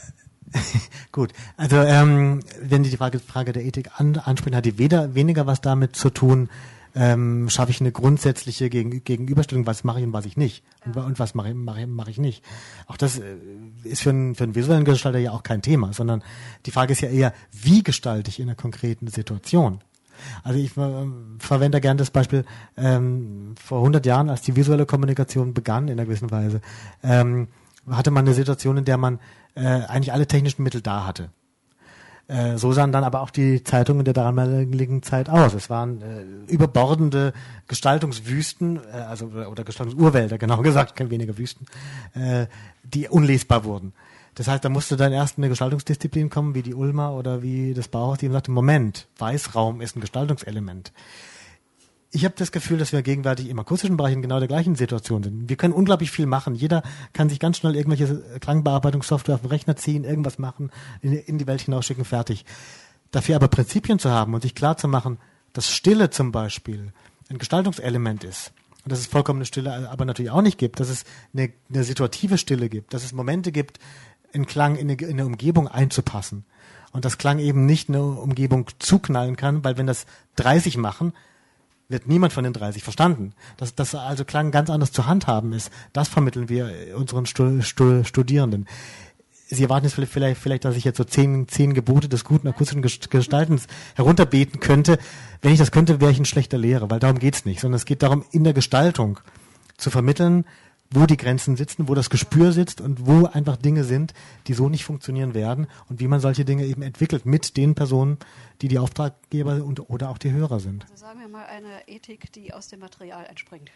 S4: Gut, also ähm, wenn die Frage, Frage der Ethik an, ansprechen, hat die weder, weniger was damit zu tun, ähm, schaffe ich eine grundsätzliche Gegen, Gegenüberstellung, was mache ich und was ich nicht und, und was mache ich, mache, mache ich nicht. Auch das äh, ist für einen, für einen visuellen Gestalter ja auch kein Thema, sondern die Frage ist ja eher, wie gestalte ich in einer konkreten Situation? Also ich äh, verwende gerne das Beispiel, ähm, vor hundert Jahren, als die visuelle Kommunikation begann in einer gewissen Weise, ähm, hatte man eine Situation, in der man äh, eigentlich alle technischen Mittel da hatte. Äh, so sahen dann aber auch die Zeitungen der damaligen Zeit aus. Es waren äh, überbordende Gestaltungswüsten, äh, also oder, oder Gestaltungsurwälder, genau gesagt, kein weniger Wüsten, äh, die unlesbar wurden. Das heißt, da musste dann erst eine Gestaltungsdisziplin kommen, wie die Ulmer oder wie das Bauhaus, die sagte, Moment, Weißraum ist ein Gestaltungselement. Ich habe das Gefühl, dass wir gegenwärtig im akustischen Bereich in genau der gleichen Situation sind. Wir können unglaublich viel machen. Jeder kann sich ganz schnell irgendwelche Klangbearbeitungssoftware auf den Rechner ziehen, irgendwas machen, in, in die Welt hinausschicken, fertig. Dafür aber Prinzipien zu haben und sich klar zu machen, dass Stille zum Beispiel ein Gestaltungselement ist und dass es vollkommene Stille aber natürlich auch nicht gibt, dass es eine, eine situative Stille gibt, dass es Momente gibt, einen Klang in eine, in eine Umgebung einzupassen und dass Klang eben nicht eine Umgebung zuknallen kann, weil wenn das dreißig machen, wird niemand von den dreißig verstanden. Dass das also Klang ganz anders zu handhaben ist, das vermitteln wir unseren Stu- Stu- Studierenden. Sie erwarten jetzt vielleicht, vielleicht, dass ich jetzt so zehn, zehn Gebote des guten akustischen Gestaltens herunterbeten könnte. Wenn ich das könnte, wäre ich ein schlechter Lehrer, weil darum geht's nicht, sondern es geht darum, in der Gestaltung zu vermitteln, wo die Grenzen sitzen, wo das Gespür sitzt und wo einfach Dinge sind, die so nicht funktionieren werden und wie man solche Dinge eben entwickelt mit den Personen, die die Auftraggeber und oder auch die Hörer sind.
S3: Also sagen wir mal eine Ethik, die aus dem Material entspringt.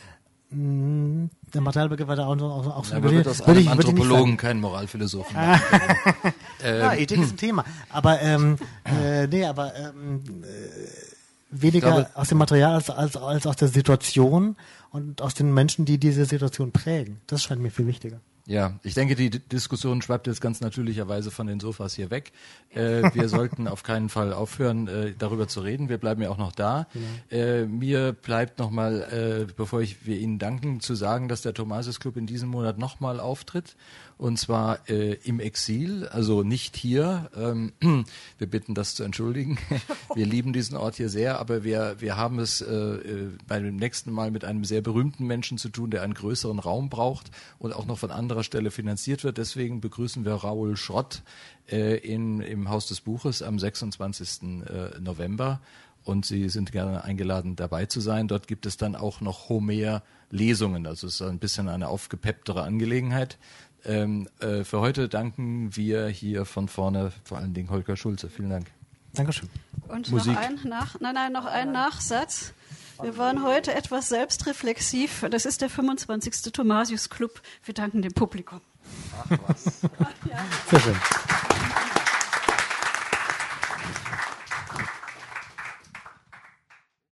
S4: Mm, Der Materialbegriff war da auch, auch, auch so.
S2: Ja, aber wird aus einem Anthropologen kein Moralphilosophen.
S4: Ah. ähm. Ja, Ethik ist ein Thema. Aber ähm, äh, nee, aber ähm, äh, weniger glaube, aus dem Material als, als, als aus der Situation und aus den Menschen, die diese Situation prägen. Das scheint mir viel wichtiger.
S2: Ja, ich denke, die D- Diskussion schwappt jetzt ganz natürlicherweise von den Sofas hier weg. Äh, wir sollten auf keinen Fall aufhören, äh, darüber zu reden. Wir bleiben ja auch noch da. Genau. Äh, mir bleibt nochmal, äh, bevor ich, wir Ihnen danken, zu sagen, dass der Thomasis Club in diesem Monat nochmal auftritt. Und zwar äh, im Exil, also nicht hier. Ähm, wir bitten das zu entschuldigen. Wir lieben diesen Ort hier sehr, aber wir, wir haben es äh, bei dem nächsten Mal mit einem sehr berühmten Menschen zu tun, der einen größeren Raum braucht und auch noch von anderer Stelle finanziert wird. Deswegen begrüßen wir Raoul Schrott äh, in, im Haus des Buches am sechsundzwanzigsten November. Und Sie sind gerne eingeladen, dabei zu sein. Dort gibt es dann auch noch Homer-Lesungen. Also es ist ein bisschen eine aufgepepptere Angelegenheit. Ähm, äh, für heute danken wir hier von vorne vor allen Dingen Holger Schulze. Vielen Dank.
S4: Dankeschön.
S3: Und
S2: Musik.
S3: noch ein, nach, nein, nein, noch ein Nachsatz. Wir waren heute etwas selbstreflexiv. Das ist der fünfundzwanzigste Thomasius Club. Wir danken dem Publikum.
S4: Ach was. Sehr schön.